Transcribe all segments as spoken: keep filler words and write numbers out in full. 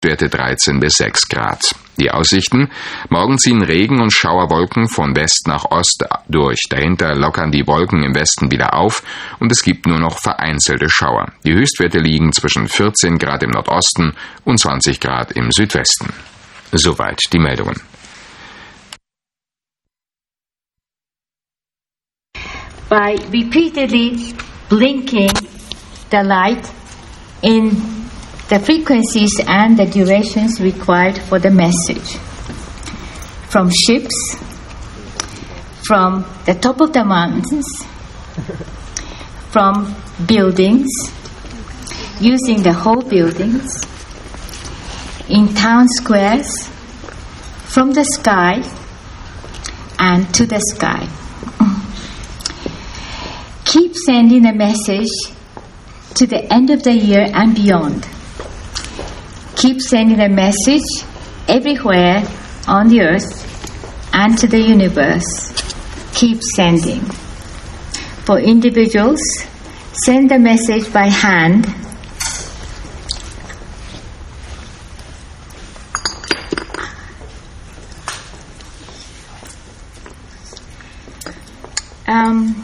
Werte dreizehn bis sechs Grad. Die Aussichten: Morgen ziehen Regen- und Schauerwolken von West nach Ost durch. Dahinter lockern die Wolken im Westen wieder auf und es gibt nur noch vereinzelte Schauer. Die Höchstwerte liegen zwischen vierzehn Grad im Nordosten und zwanzig Grad im Südwesten. Soweit die Meldungen. By repeatedly blinking the light in the frequencies and the durations required for the message. From ships, from the top of the mountains, from buildings, using the whole buildings, in town squares, from the sky and to the sky. Keep sending a message to the end of the year and beyond. Keep sending a message everywhere on the earth and to the universe. Keep sending. For individuals, send the message by hand. Um,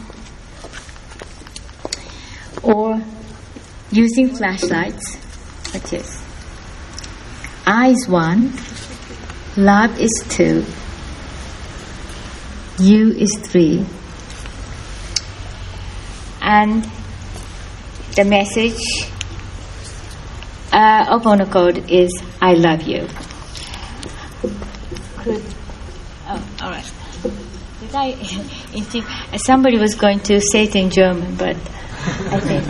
or using flashlights, such as I is one, love is two, you is three, and the message uh, of Onocode is I love you. Could, oh, all right. Did I? Somebody was going to say it in German, but I think.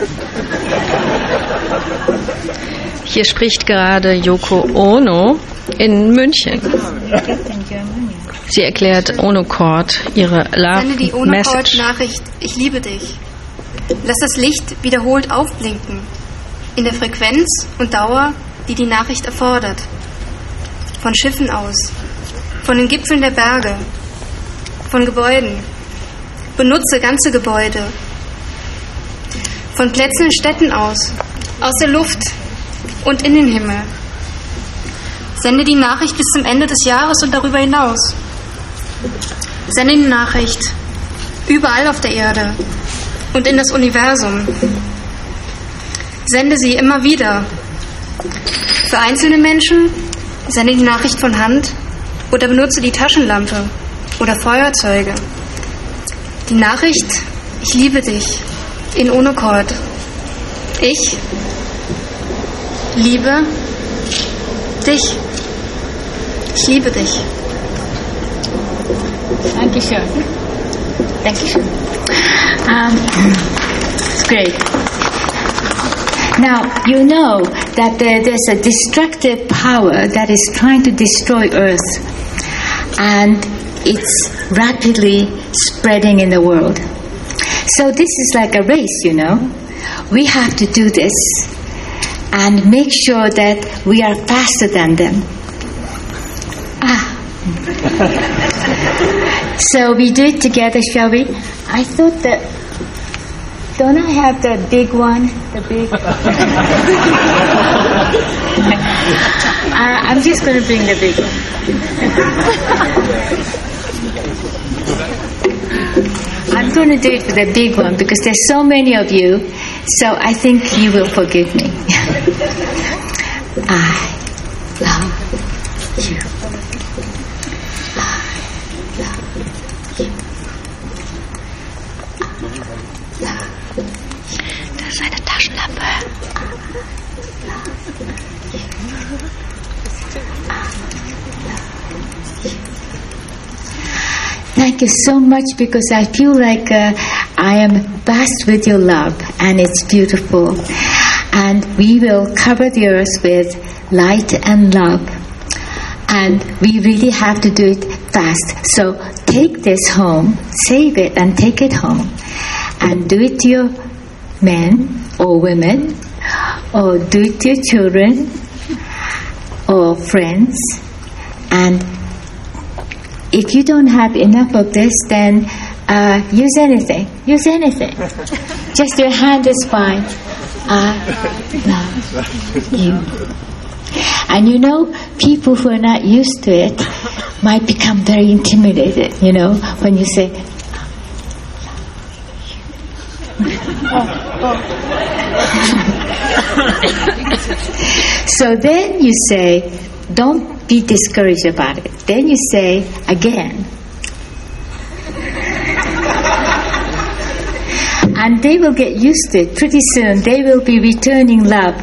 Hier spricht gerade Yoko Ono in München. Sie erklärt Onochord ihre Love Sende die Onochord-Nachricht, ich liebe dich. Lass das Licht wiederholt aufblinken, in der Frequenz und Dauer, die die Nachricht erfordert. Von Schiffen aus, von den Gipfeln der Berge, von Gebäuden. Benutze ganze Gebäude. Von Plätzen und Städten aus, aus der Luft und in den Himmel. Sende die Nachricht bis zum Ende des Jahres und darüber hinaus. Sende die Nachricht überall auf der Erde und in das Universum. Sende sie immer wieder. Für einzelne Menschen sende die Nachricht von Hand oder benutze die Taschenlampe oder Feuerzeuge. Die Nachricht, ich liebe dich, in Onochord. Ich liebe dich. Ich liebe dich. Dankeschön. Dankeschön. Um, it's great. Now, you know that there, there's a destructive power that is trying to destroy Earth, and it's rapidly spreading in the world. So this is like a race, you know. We have to do this and make sure that we are faster than them. Ah. So we do it together, shall we? I thought that, don't I have the big one? The big... uh, I'm just going to bring the big one. I'm going to do it with the big one because there's so many of you, so I think you will forgive me. I love you. Das ist eine Taschenlampe. Thank you so much because I feel like uh, I am bathed with your love and it's beautiful. And we will cover the earth with light and love. And we really have to do it fast. So take this home, save it and take it home. And do it to your men or women, or do it to your children or friends. And if you don't have enough of this, then uh, use anything. Use anything. Just your hand is fine. I love you. And you know, people who are not used to it might become very intimidated, you know, when you say, so then you say, don't be discouraged about it. Then you say again. And they will get used to it. Pretty soon they will be returning love.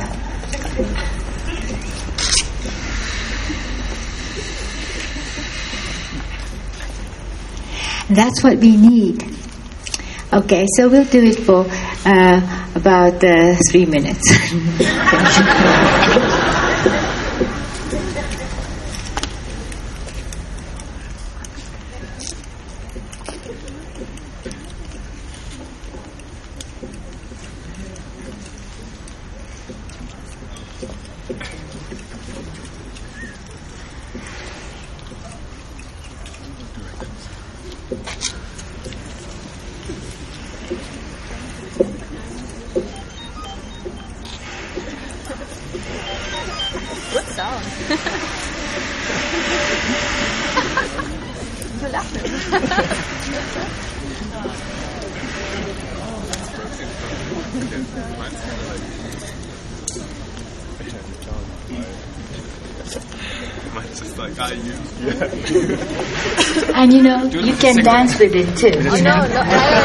That's what we need. Okay, so we'll do it for uh, about uh, three minutes. And you know, you can dance with it too. Oh, no, no.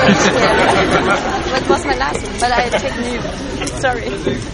What was my last one? But I take new. Sorry.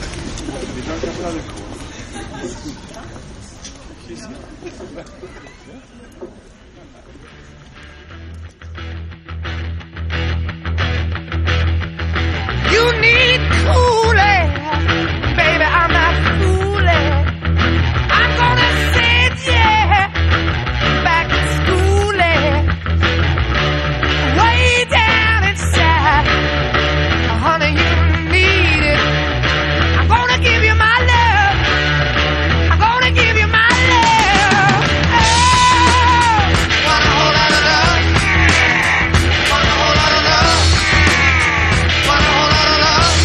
You need cooling, baby, I'm not fooling. I'm gonna send you back to schooling, way down inside. Honey, you need it. I'm gonna give you my love. I'm gonna give you my love. Oh, want a whole lot of love. Want a whole lot of love. Want a whole lot of love.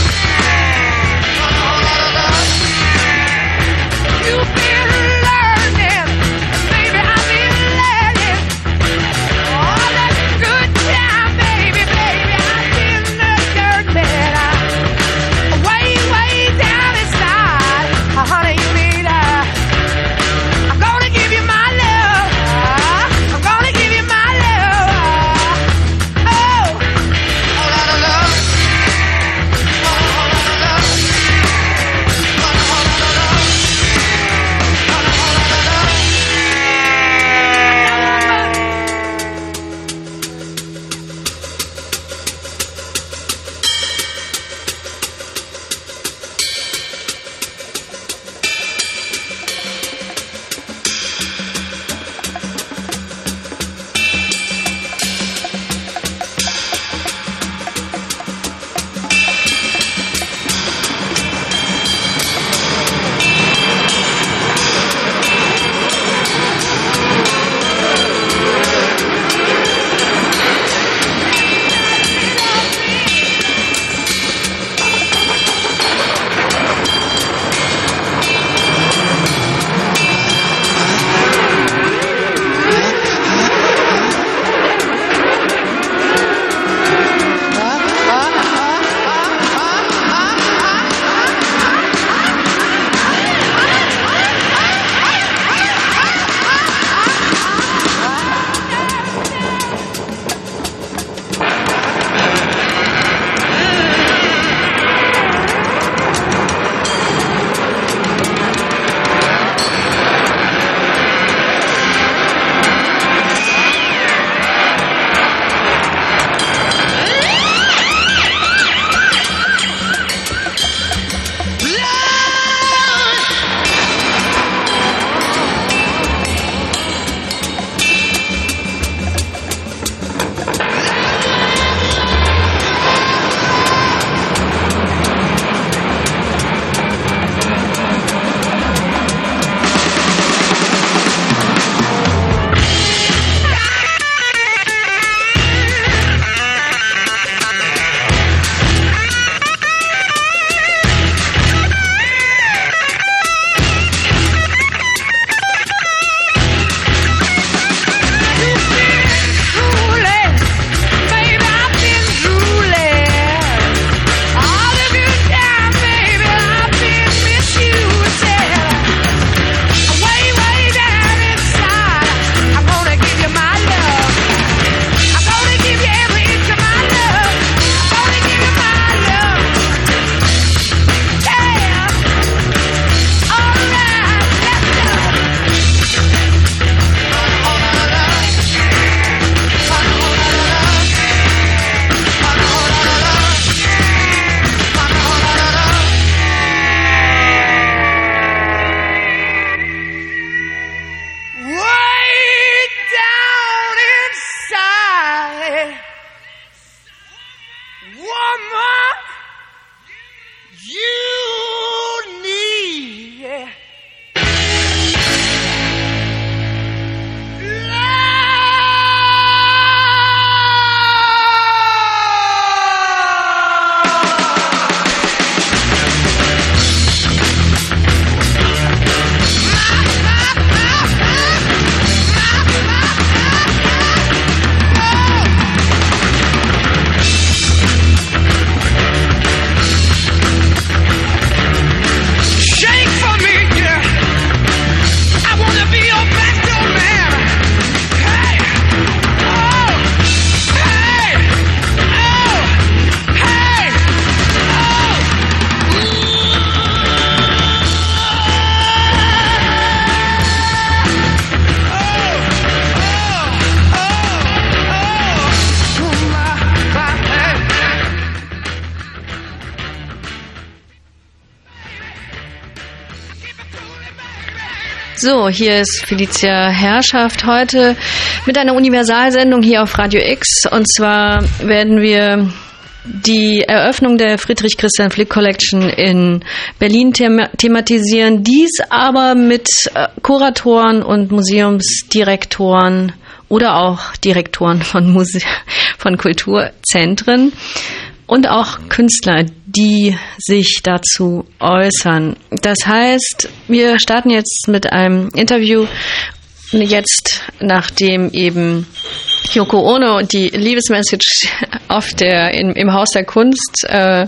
So, hier ist Felicia Herrschaft heute mit einer Universalsendung hier auf Radio X. Und zwar werden wir die Eröffnung der Friedrich Christian Flick Collection in Berlin them- thematisieren. Dies aber mit äh, Kuratoren und Museumsdirektoren oder auch Direktoren von, Muse- von Kulturzentren. Und auch Künstler, die sich dazu äußern. Das heißt, wir starten jetzt mit einem Interview, jetzt nachdem eben Yoko Ono und die Liebesmessage auf der, im, im Haus der Kunst äh,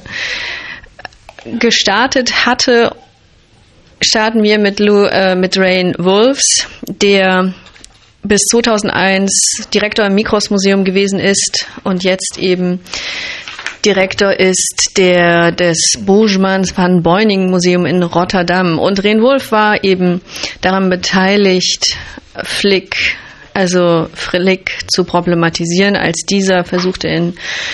gestartet hatte, starten wir mit, Lou, äh, mit Rainn Wolfs, der bis zweitausendeins Direktor im Mikros Museum gewesen ist und jetzt eben Direktor ist der des Boegemans van Beuningen Museum in Rotterdam. Und Rainn Wolf war eben daran beteiligt, Flick, also Flick zu problematisieren, als dieser versuchte in,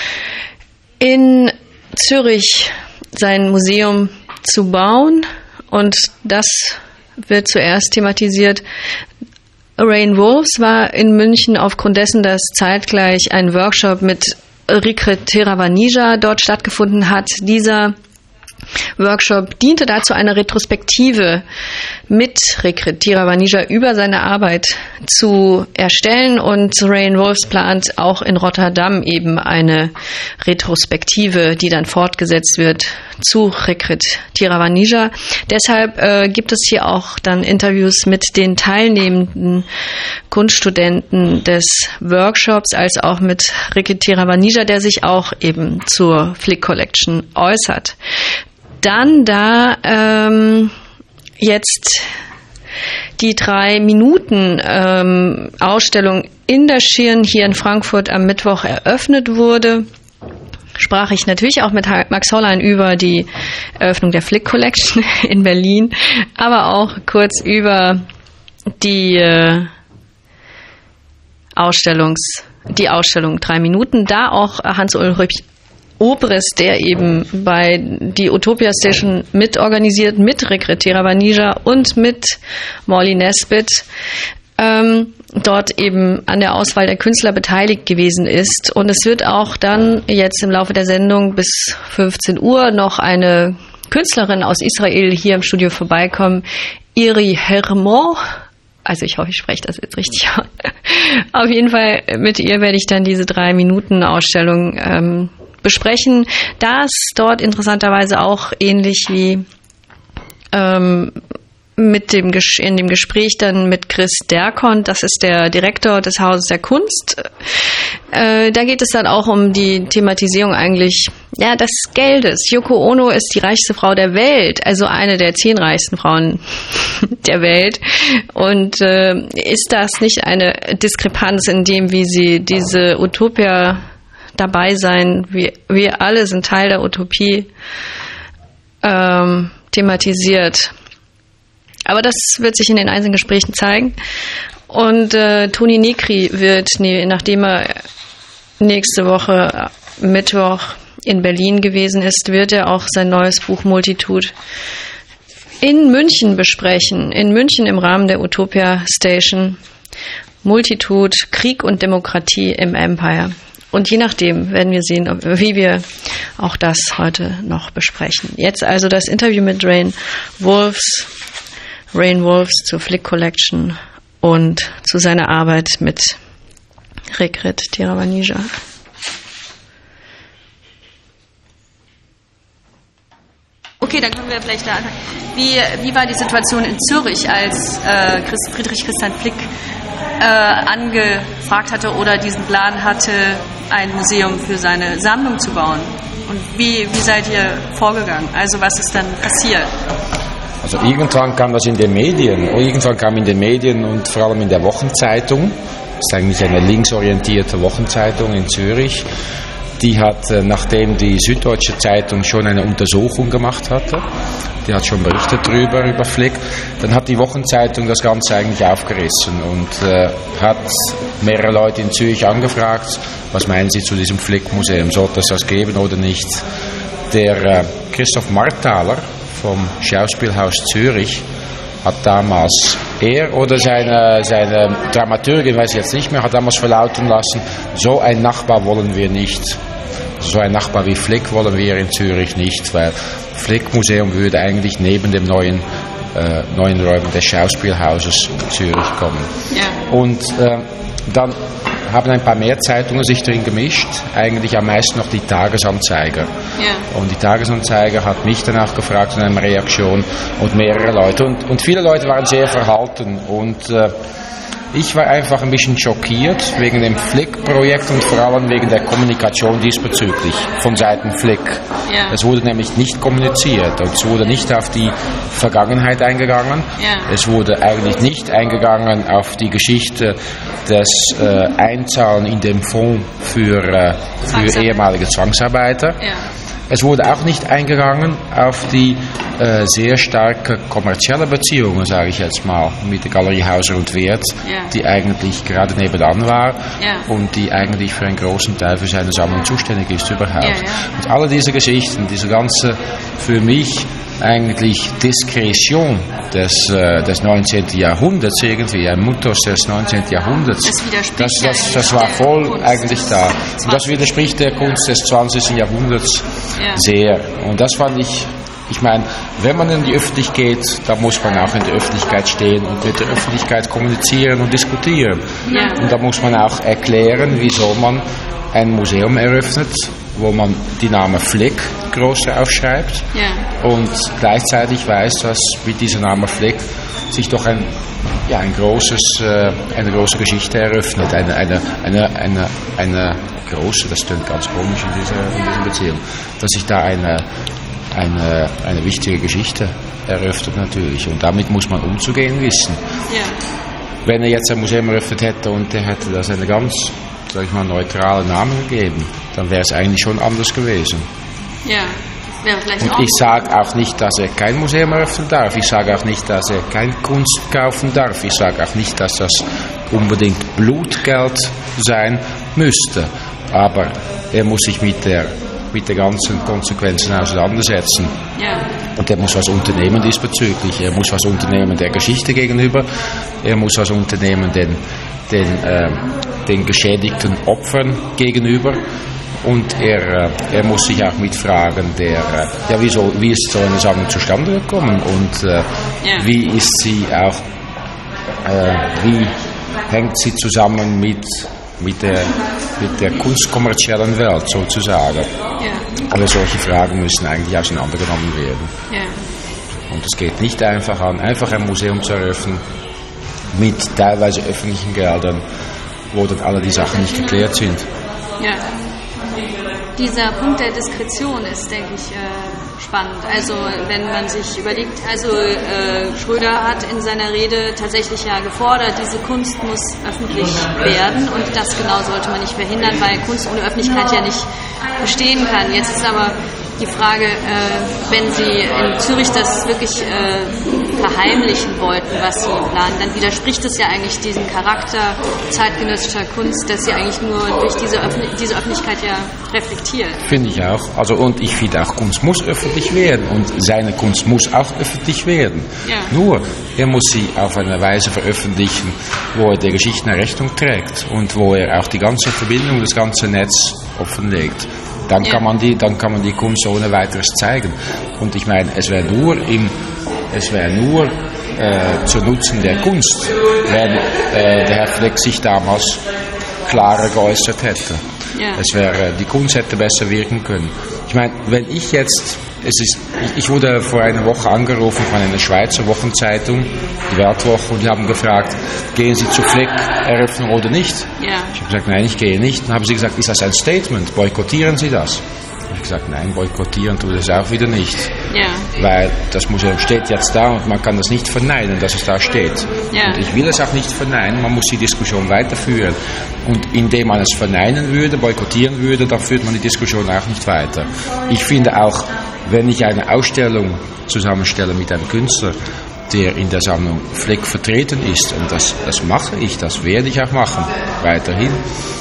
in Zürich sein Museum zu bauen. Und das wird zuerst thematisiert. Rainn Wolfs war in München aufgrund dessen, dass zeitgleich ein Workshop mit Rikrit Teravanija dort stattgefunden hat. Dieser Workshop diente dazu, eine Retrospektive mit Rikrit Teravanija über seine Arbeit zu erstellen, und Rainn Wolfs plant auch in Rotterdam eben eine Retrospektive, die dann fortgesetzt wird zu Rikrit Teravanija. Deshalb äh, gibt es hier auch dann Interviews mit den teilnehmenden Kunststudenten des Workshops, als auch mit Rikrit Teravanija, der sich auch eben zur Flick Collection äußert. Dann da ähm, jetzt die drei Minuten ähm, Ausstellung in der Schirn hier in Frankfurt am Mittwoch eröffnet wurde, sprach ich natürlich auch mit Max Hollein über die Eröffnung der Flick Collection in Berlin, aber auch kurz über die äh, Ausstellungs, die Ausstellung drei Minuten, da auch Hans-Ulrich Obrist, der eben bei die Utopia Station mitorganisiert, mit Rikrit Teravanija und mit Morley Nesbitt, ähm, dort eben an der Auswahl der Künstler beteiligt gewesen ist. Und es wird auch dann jetzt im Laufe der Sendung bis fünfzehn Uhr noch eine Künstlerin aus Israel hier im Studio vorbeikommen, Iri Hermon. Also ich hoffe, ich spreche das jetzt richtig aus. Auf jeden Fall mit ihr werde ich dann diese drei Minuten Ausstellung ähm, besprechen. Das dort interessanterweise auch ähnlich wie ähm, mit dem Ges- in dem Gespräch dann mit Chris Derkont, das ist der Direktor des Hauses der Kunst. Äh, da geht es dann auch um die Thematisierung eigentlich ja des Geldes. Yoko Ono ist die reichste Frau der Welt, also eine der zehn reichsten Frauen der Welt. Und äh, ist das nicht eine Diskrepanz in dem, wie sie diese Utopia dabei sein, wir, wir alle sind Teil der Utopie, ähm, thematisiert. Aber das wird sich in den einzelnen Gesprächen zeigen. Und äh, Toni Negri wird, nee, nachdem er nächste Woche Mittwoch in Berlin gewesen ist, wird er auch sein neues Buch Multitude in München besprechen. In München im Rahmen der Utopia Station. Multitude, Krieg und Demokratie im Empire. Und je nachdem werden wir sehen, ob, wie wir auch das heute noch besprechen. Jetzt also das Interview mit Rainn Wolfs, Rainn Wolfs zur Flick Collection und zu seiner Arbeit mit Rikrit Teravanija. Okay, dann können wir vielleicht da anfangen. Wie, wie war die Situation in Zürich, als äh, Christ, Friedrich Christian Flick äh, angefragt hatte oder diesen Plan hatte, ein Museum für seine Sammlung zu bauen? Und wie, wie seid ihr vorgegangen? Also was ist dann passiert? Also irgendwann kam das in den Medien, irgendwann kam in den Medien und vor allem in der Wochenzeitung, das ist eigentlich eine linksorientierte Wochenzeitung in Zürich, die hat, nachdem die Süddeutsche Zeitung schon eine Untersuchung gemacht hatte, die hat schon berichtet darüber, über Flick, dann hat die Wochenzeitung das Ganze eigentlich aufgerissen und äh, hat mehrere Leute in Zürich angefragt, was meinen Sie zu diesem Flick-Museum, sollte es das geben oder nicht? Der äh, Christoph Marthaler vom Schauspielhaus Zürich hat damals er oder seine, seine Dramaturgin, weiß ich jetzt nicht mehr, hat damals verlauten lassen, so ein Nachbar wollen wir nicht. So ein Nachbar wie Flick wollen wir in Zürich nicht, weil Flick-Museum würde eigentlich neben dem neuen, äh, neuen Räumen des Schauspielhauses Zürich kommen. Ja. Und äh, dann haben ein paar mehr Zeitungen sich drin gemischt, eigentlich am meisten noch die Tagesanzeiger. Ja. Und die Tagesanzeiger hat mich danach gefragt in einer Reaktion und mehrere Leute. Und, und viele Leute waren sehr verhalten und äh, ich war einfach ein bisschen schockiert wegen dem Flick-Projekt und vor allem wegen der Kommunikation diesbezüglich von Seiten Flick. Ja. Es wurde nämlich nicht kommuniziert und es wurde nicht auf die Vergangenheit eingegangen. Ja. Es wurde eigentlich nicht eingegangen auf die Geschichte des äh, Einzahlen in dem Fonds für, äh, für ehemalige Zwangsarbeiter. Ja. Es wurde auch nicht eingegangen auf die äh, sehr starke kommerzielle Beziehungen, sage ich jetzt mal, mit der Galerie Hauser und Wirth, ja. die eigentlich gerade nebenan war ja. und die eigentlich für einen großen Teil für seine Sammlung zuständig ist überhaupt. Ja, ja. Und alle diese Geschichten, diese ganze für mich eigentlich Diskretion des, äh, des neunzehnten Jahrhunderts irgendwie, ein Mythos des neunzehnten Jahrhunderts, das, das, das, das war voll eigentlich da. Und das widerspricht der Kunst des zwanzigsten Jahrhunderts ja. sehr. Und das fand ich, ich meine, wenn man in die Öffentlichkeit geht, dann muss man auch in der Öffentlichkeit stehen und mit der Öffentlichkeit kommunizieren und diskutieren. Ja. Und da muss man auch erklären, wieso man ein Museum eröffnet, wo man die Namen Flick groß aufschreibt ja. und gleichzeitig weiß, dass mit diesem Namen Flick sich doch ein, ja, ein großes, äh, eine große Geschichte eröffnet, eine, eine, eine, eine, eine große, das klingt ganz komisch in dieser, in dieser Beziehung, dass sich da eine, eine, eine wichtige Geschichte eröffnet natürlich und damit muss man umzugehen wissen. Ja. Wenn er jetzt ein Museum eröffnet hätte und er hätte das eine ganz, sag ich mal, neutralen Namen gegeben, dann wäre es eigentlich schon anders gewesen. Ja, wäre vielleicht und auch. ich sage auch nicht, dass er kein Museum eröffnen darf. Ich sage auch nicht, dass er keine Kunst kaufen darf. Ich sage auch nicht, dass das unbedingt Blutgeld sein müsste. Aber er muss sich mit der mit den ganzen Konsequenzen auseinandersetzen. Ja. Und er muss was unternehmen diesbezüglich. Er muss was unternehmen der Geschichte gegenüber. Er muss was unternehmen den, den, äh, den geschädigten Opfern gegenüber. Und er, er muss sich auch mitfragen, der, ja, wieso, wie ist so eine Sammlung zustande gekommen und äh, ja. wie ist sie auch, äh, wie hängt sie zusammen mit, mit, der, mit der kunstkommerziellen Welt sozusagen. Ja. Alle solche Fragen müssen eigentlich auseinandergenommen werden. Ja. Und es geht nicht einfach an, einfach ein Museum zu eröffnen mit teilweise öffentlichen Geldern, wo dann alle die Sachen nicht geklärt sind. Ja. Dieser Punkt der Diskretion ist, denke ich, äh, spannend. Also wenn man sich überlegt, also äh, Schröder hat in seiner Rede tatsächlich ja gefordert, diese Kunst muss öffentlich werden und das genau sollte man nicht verhindern, weil Kunst ohne Öffentlichkeit ja nicht bestehen kann. Jetzt ist aber die Frage, äh, wenn Sie in Zürich das wirklich äh, verheimlichen wollten, was Sie planen, dann widerspricht es ja eigentlich diesem Charakter zeitgenössischer Kunst, dass Sie eigentlich nur durch diese, Öffn- diese Öffentlichkeit ja reflektieren. Finde ich auch. Also, und ich finde auch, Kunst muss öffentlich werden und seine Kunst muss auch öffentlich werden. Ja. Nur, er muss sie auf eine Weise veröffentlichen, wo er der Geschichte eine Rechnung trägt und wo er auch die ganze Verbindung, das ganze Netz offenlegt. Dann, ja. kann man die, dann kann man die Kunst ohne weiteres zeigen. Und ich meine, es wäre nur, im, es wär nur äh, zu Nutzen der Kunst, wenn äh, der Herr Fleck sich damals klarer geäußert hätte. Ja. Es wäre, die Kunst hätte besser wirken können. Ich meine, wenn ich jetzt, es ist, ich, ich wurde vor einer Woche angerufen von einer Schweizer Wochenzeitung, die Weltwoche, und die haben gefragt, gehen Sie zu Flick-Eröffnung oder nicht? Ja. Ich habe gesagt, nein, ich gehe nicht. Dann haben sie gesagt, ist das ein Statement? Boykottieren Sie das? Ich habe gesagt, nein, boykottieren tut es auch wieder nicht. Ja. Weil das Museum steht jetzt da und man kann das nicht verneinen, dass es da steht. Ja. Und ich will es auch nicht verneinen, man muss die Diskussion weiterführen. Und indem man es verneinen würde, boykottieren würde, dann führt man die Diskussion auch nicht weiter. Ich finde auch, wenn ich eine Ausstellung zusammenstelle mit einem Künstler, der in der Sammlung Flick vertreten ist, und das, das mache ich, das werde ich auch machen, weiterhin,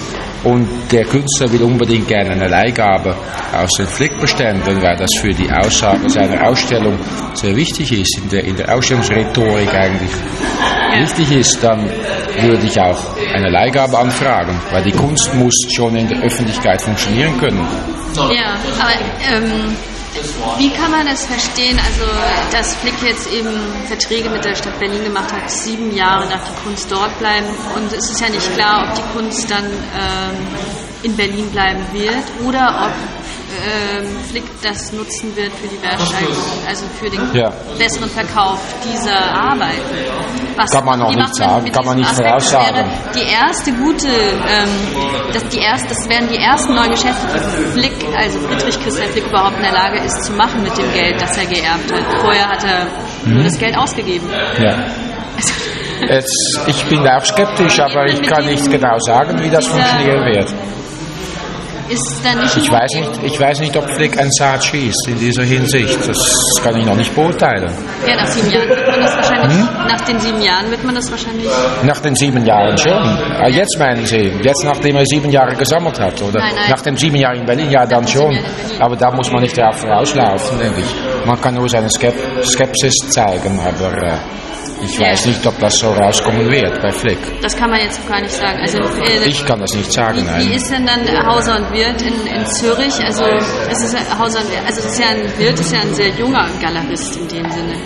und der Künstler will unbedingt gerne eine Leihgabe aus den Flick-Beständen, weil das für die Aussage seiner Ausstellung sehr wichtig ist, in der, in der Ausstellungsrhetorik eigentlich wichtig ist, dann würde ich auch eine Leihgabe anfragen, weil die Kunst muss schon in der Öffentlichkeit funktionieren können. Ja, aber ähm, wie kann man das verstehen, also dass Flick jetzt eben Verträge mit der Stadt Berlin gemacht hat, sieben Jahre darf die Kunst dort bleiben und es ist ja nicht klar, ob die Kunst dann ähm, in Berlin bleiben wird oder ob ähm, Flick das nutzen wird für die Wertsteigerung, also für den ja. besseren Verkauf dieser Arbeiten. Was, kann man noch nicht sagen, kann man nicht voraussagen. Die erste gute, ähm, das, die erste, das wären die ersten neuen Geschäfte, die Flick, also Friedrich Christian Flick überhaupt in der Lage ist zu machen mit dem Geld, das er geerbt hat. Vorher hat er mhm. nur das Geld ausgegeben. Ja. Jetzt, ich bin auch skeptisch, aber ich kann nicht genau sagen, wie das funktionieren wird. Ist da nicht ich, weiß nicht, ich weiß nicht, ob Flick ein Saat schießt in dieser Hinsicht. Das kann ich noch nicht beurteilen. Ja, nach sieben Jahren wird man das wahrscheinlich. Hm? Nach den sieben Jahren wird man das wahrscheinlich. Nach den sieben Jahren schon. Ah, jetzt meinen Sie? Jetzt, nachdem er sieben Jahre gesammelt hat, oder? Nein, nein. Nach den sieben Jahren in Berlin, ja, dann schon. Aber da muss man nicht darauf vorauslaufen, denke ich. Man kann nur seine Skepsis zeigen, aber äh, ich weiß ja. nicht, ob das so rauskommen wird bei Flick. Das kann man jetzt gar nicht sagen. Also, äh, ich kann das nicht sagen, wie, nein. Wie ist denn dann Hauser und Wirth in, in Zürich? Also, es ist Hauser und Wirth, also das ist ja ein, Wirth ist ja ein sehr junger Galerist in dem Sinne.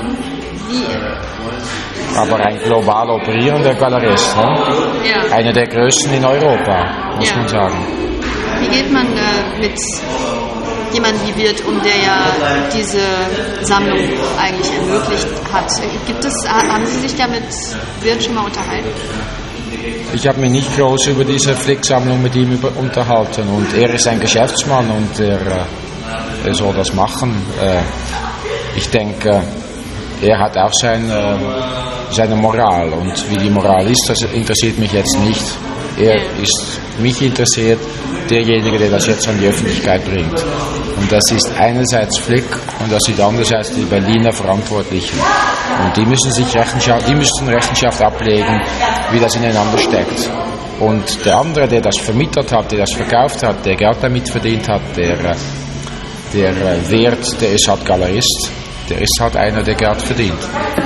Wie? Aber ein global operierender Galerist, ne? Ja. Einer der größten in Europa, muss ja. man sagen. Wie geht man äh, mit jemandem wie Wirth um, der ja diese Sammlung eigentlich ermöglicht hat? Gibt es, haben Sie sich da mit Wirth schon mal unterhalten? Ich habe mich nicht groß über diese Flick-Sammlung mit ihm über, unterhalten und er ist ein Geschäftsmann und er, er soll das machen. Ich denke, er hat auch sein, seine Moral und wie die Moral ist, das interessiert mich jetzt nicht. Er ist, mich interessiert derjenige, der das jetzt an die Öffentlichkeit bringt. Und das ist einerseits Flick und das ist andererseits die Berliner Verantwortlichen. Und die müssen sich Rechenschaft, die müssen Rechenschaft ablegen, wie das ineinander steckt. Und der andere, der das vermittelt hat, der das verkauft hat, der Geld damit verdient hat, der, der Wert, der ist halt Galerist, der ist halt einer, der Geld verdient.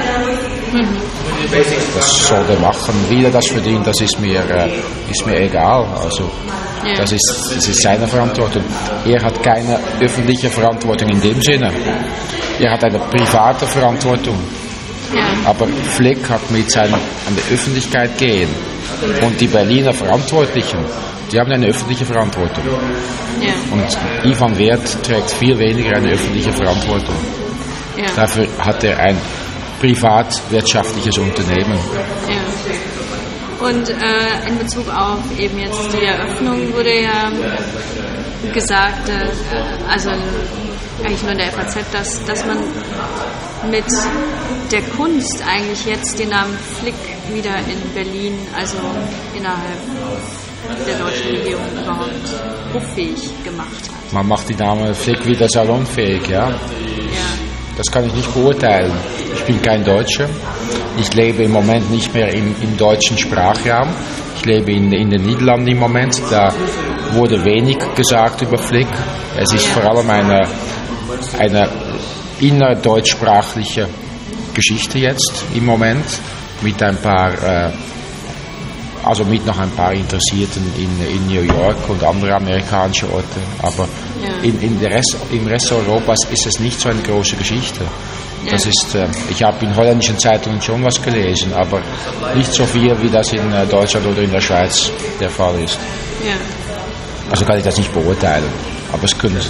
Das soll er machen. Wie er das verdient, das ist mir, ist mir egal. Also, das ist, das ist seine Verantwortung. Er hat keine öffentliche Verantwortung in dem Sinne. Er hat eine private Verantwortung. Aber Flick hat mit seinem an die Öffentlichkeit gehen. Und die Berliner Verantwortlichen, die haben eine öffentliche Verantwortung. Und Ivan Wirth trägt viel weniger eine öffentliche Verantwortung. Dafür hat er ein privatwirtschaftliches Unternehmen. Ja. Und äh, in Bezug auf eben jetzt die Eröffnung wurde ja gesagt, äh, also eigentlich nur in der F A Z, dass, dass man mit der Kunst eigentlich jetzt den Namen Flick wieder in Berlin, also innerhalb der deutschen Regierung überhaupt hoffähig gemacht hat. Man macht die Namen Flick wieder salonfähig, ja? Ja. Das kann ich nicht beurteilen. Ich bin kein Deutscher. Ich lebe im Moment nicht mehr im, im deutschen Sprachraum. Ich lebe in, in den Niederlanden im Moment. Da wurde wenig gesagt über Flick. Es ist vor allem eine, eine innerdeutschsprachliche Geschichte jetzt im Moment mit ein paar, äh, also mit noch ein paar Interessierten in, in New York und andere amerikanische Orte. Aber in, in der Rest, im Rest Europas ist es nicht so eine große Geschichte. Das ist, äh, ich habe in holländischen Zeitungen schon was gelesen, aber nicht so viel, wie das in äh, Deutschland oder in der Schweiz der Fall ist. Ja. Also kann ich das nicht beurteilen, aber es können.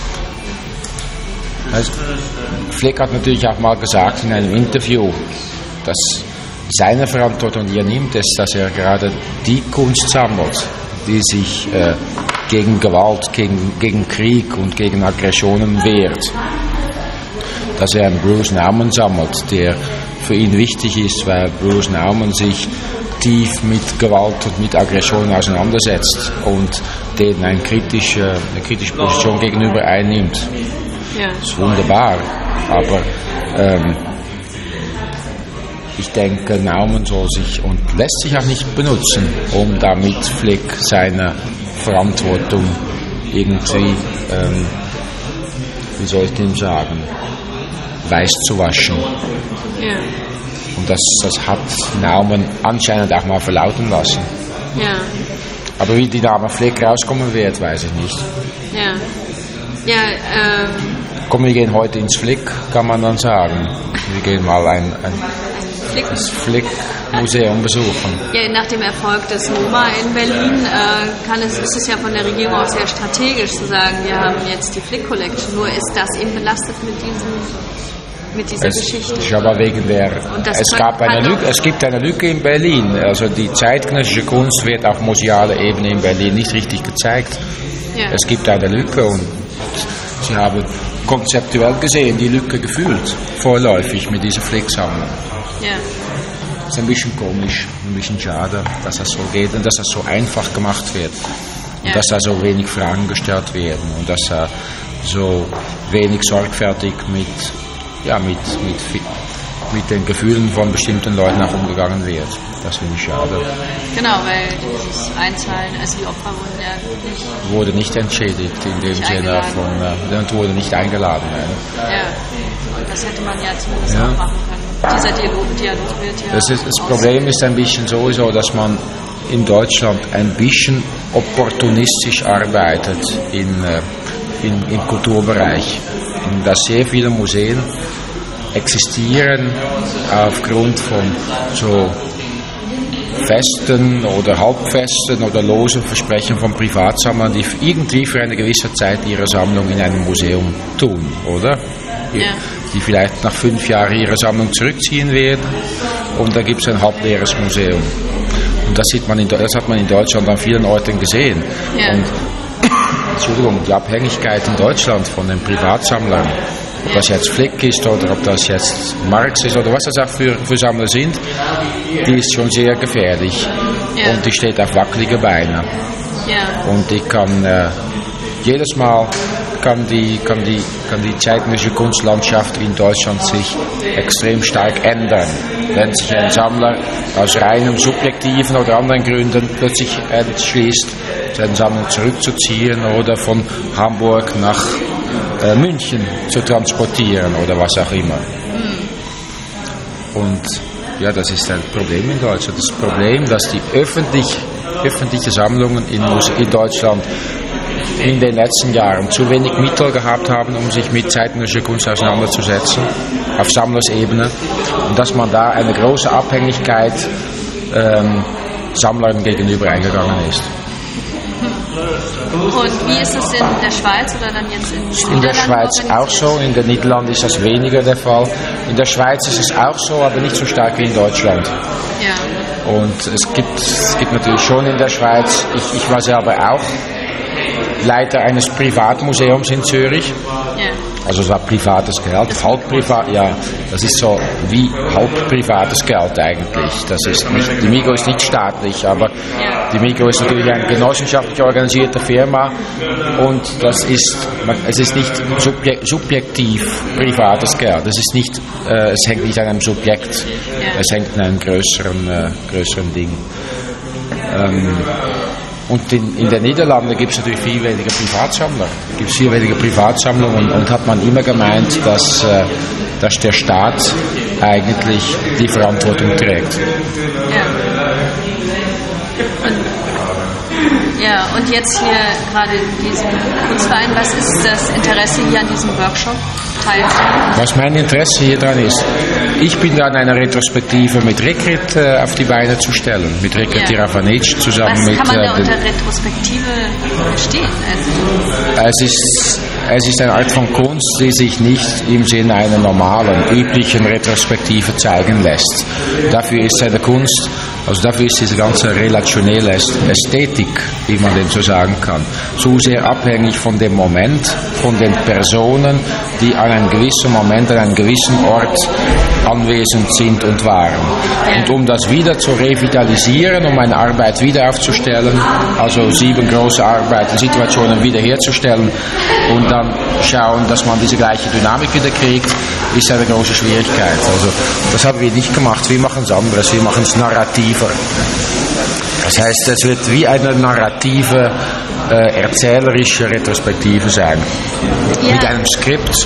Also, Flick hat natürlich auch mal gesagt in einem Interview, dass seine Verantwortung, die er nimmt, ist, dass er gerade die Kunst sammelt, die sich äh, gegen Gewalt, gegen, gegen Krieg und gegen Aggressionen wehrt. Dass er einen Bruce Nauman sammelt, der für ihn wichtig ist, weil Bruce Nauman sich tief mit Gewalt und mit Aggressionen auseinandersetzt und denen eine kritische, eine kritische Position gegenüber einnimmt. Ja. Das ist wunderbar, aber ähm, ich denke, Naumann soll sich und lässt sich auch nicht benutzen, um damit Flick seine Verantwortung irgendwie, ähm, wie soll ich dem sagen, weiß zu waschen. Ja. Und das, das hat Naumann anscheinend auch mal verlauten lassen. Ja. Aber wie die Dame Flick rauskommen wird, weiß ich nicht. Ja. Ja, ähm. Komm, wir gehen heute ins Flick, kann man dann sagen. Wir gehen mal ein, ein Flick. das Flick-Museum besuchen. Ja, nach dem Erfolg des MoMA in Berlin äh, kann es, ist es ja von der Regierung auch sehr strategisch zu sagen, wir haben jetzt die Flick Collection. Nur ist das eben belastet mit diesem, mit dieser es, Geschichte. Ich aber wegen der, es, gab eine Lücke, es gibt eine Lücke in Berlin. Also die zeitgenössische Kunst wird auf musealer Ebene in Berlin nicht richtig gezeigt. Ja. Es gibt eine Lücke und Sie haben konzeptuell gesehen die Lücke gefühlt, vorläufig mit dieser Flick-Sammlung. Ja. Das ist ein bisschen komisch, ein bisschen schade, dass das so geht und dass das so einfach gemacht wird. Und Ja. dass da so wenig Fragen gestellt werden und dass da so wenig sorgfältig mit, ja, mit, mit, mit den Gefühlen von bestimmten Leuten auch umgegangen wird. Das finde ich schade. Genau, weil dieses Einzahlen, also die Opfer wurden ja nicht. Wurde nicht entschädigt in dem Nicht Sinne eingeladen. von, äh, und wurde nicht eingeladen. Ja. Ja. Und das hätte man ja zumindest Ja. auch machen können. Dieser Dialog, Dialog wird ja. Das, ist, das Problem ist ein bisschen sowieso, dass man in Deutschland ein bisschen opportunistisch arbeitet in, äh, in, im Kulturbereich. Und dass sehr viele Museen existieren aufgrund von so Festen oder Halbfesten oder losen Versprechen von Privatsammlern, die irgendwie für eine gewisse Zeit ihre Sammlung in einem Museum tun, oder? Die, Ja. die vielleicht nach fünf Jahren ihre Sammlung zurückziehen werden und da gibt es ein halbleeres Museum. Und das, sieht man in, das hat man in Deutschland an vielen Orten gesehen. Ja. Und Entschuldigung, die Abhängigkeit in Deutschland von den Privatsammlern, ob das jetzt Flick ist oder ob das jetzt Marx ist oder was das auch für, für Sammler sind, die ist schon sehr gefährlich. Ja. Und die steht auf wackelige Beine. Ja. Und die kann äh, jedes Mal kann die, kann, die, kann die zeitgenössische Kunstlandschaft in Deutschland sich extrem stark ändern. Wenn sich ein Sammler aus reinem subjektiven oder anderen Gründen plötzlich entschließt, seine Sammlung zurückzuziehen oder von Hamburg nach äh, München zu transportieren oder was auch immer. Und ja, das ist ein Problem in Deutschland. Das Problem, dass die öffentlich, öffentliche Sammlungen in, in Deutschland in den letzten Jahren zu wenig Mittel gehabt haben, um sich mit zeitgenössischer Kunst auseinanderzusetzen, auf Sammlersebene, und dass man da eine große Abhängigkeit ähm, Sammlern gegenüber eingegangen ist. Und wie ist es in der Schweiz oder dann jetzt in den In der Niederlanden Schweiz auch organisiert? so, in den Niederlanden ist das weniger der Fall. In der Schweiz ist es auch so, aber nicht so stark wie in Deutschland. Ja. Und es gibt, es gibt natürlich schon in der Schweiz, ich, ich war selber auch Leiter eines Privatmuseums in Zürich. Ja. Also es war privates Geld, halb privat, ja, das ist so wie halb privates Geld eigentlich. Das ist nicht, die Migros ist nicht staatlich, aber die Migros ist natürlich eine genossenschaftlich organisierte Firma und das ist, es ist nicht subjek, subjektiv privates Geld. Es ist nicht, äh, es hängt nicht an einem Subjekt, es hängt an einem größeren, äh, größeren Ding. Ähm, Und in, in den Niederlanden gibt es natürlich viel weniger Privatsammler. Es gibt viel weniger Privatsammlungen und, und hat man immer gemeint, dass, äh, dass der Staat eigentlich die Verantwortung trägt. Ja. Und, ja, und jetzt hier gerade in diesem Kunstverein, was ist das Interesse hier an diesem Workshop teilzunehmen? Was mein Interesse hier dran ist, ich bin da an einer Retrospektive mit Rekrit äh, auf die Beine zu stellen, mit Rekrit Ja. Tirafanic zusammen Was mit... kann man da äh, den- unter Retrospektive verstehen? Also, Es ist, es ist eine Art von Kunst, die sich nicht im Sinne einer normalen, üblichen Retrospektive zeigen lässt. Dafür ist eine Kunst, also dafür ist diese ganze relationelle Ästhetik wie man denn so sagen kann. Zu sehr abhängig von dem Moment, von den Personen, die an einem gewissen Moment, an einem gewissen Ort anwesend sind und waren. Und um das wieder zu revitalisieren, um eine Arbeit wieder aufzustellen, also sieben große Arbeiten, Situationen wiederherzustellen und dann schauen, dass man diese gleiche Dynamik wieder kriegt, ist eine große Schwierigkeit. Also das haben wir nicht gemacht, wir machen es anderes, wir machen es narrativer. Das heißt, es wird wie eine narrative, äh, erzählerische Retrospektive sein. Ja. Mit einem Skript.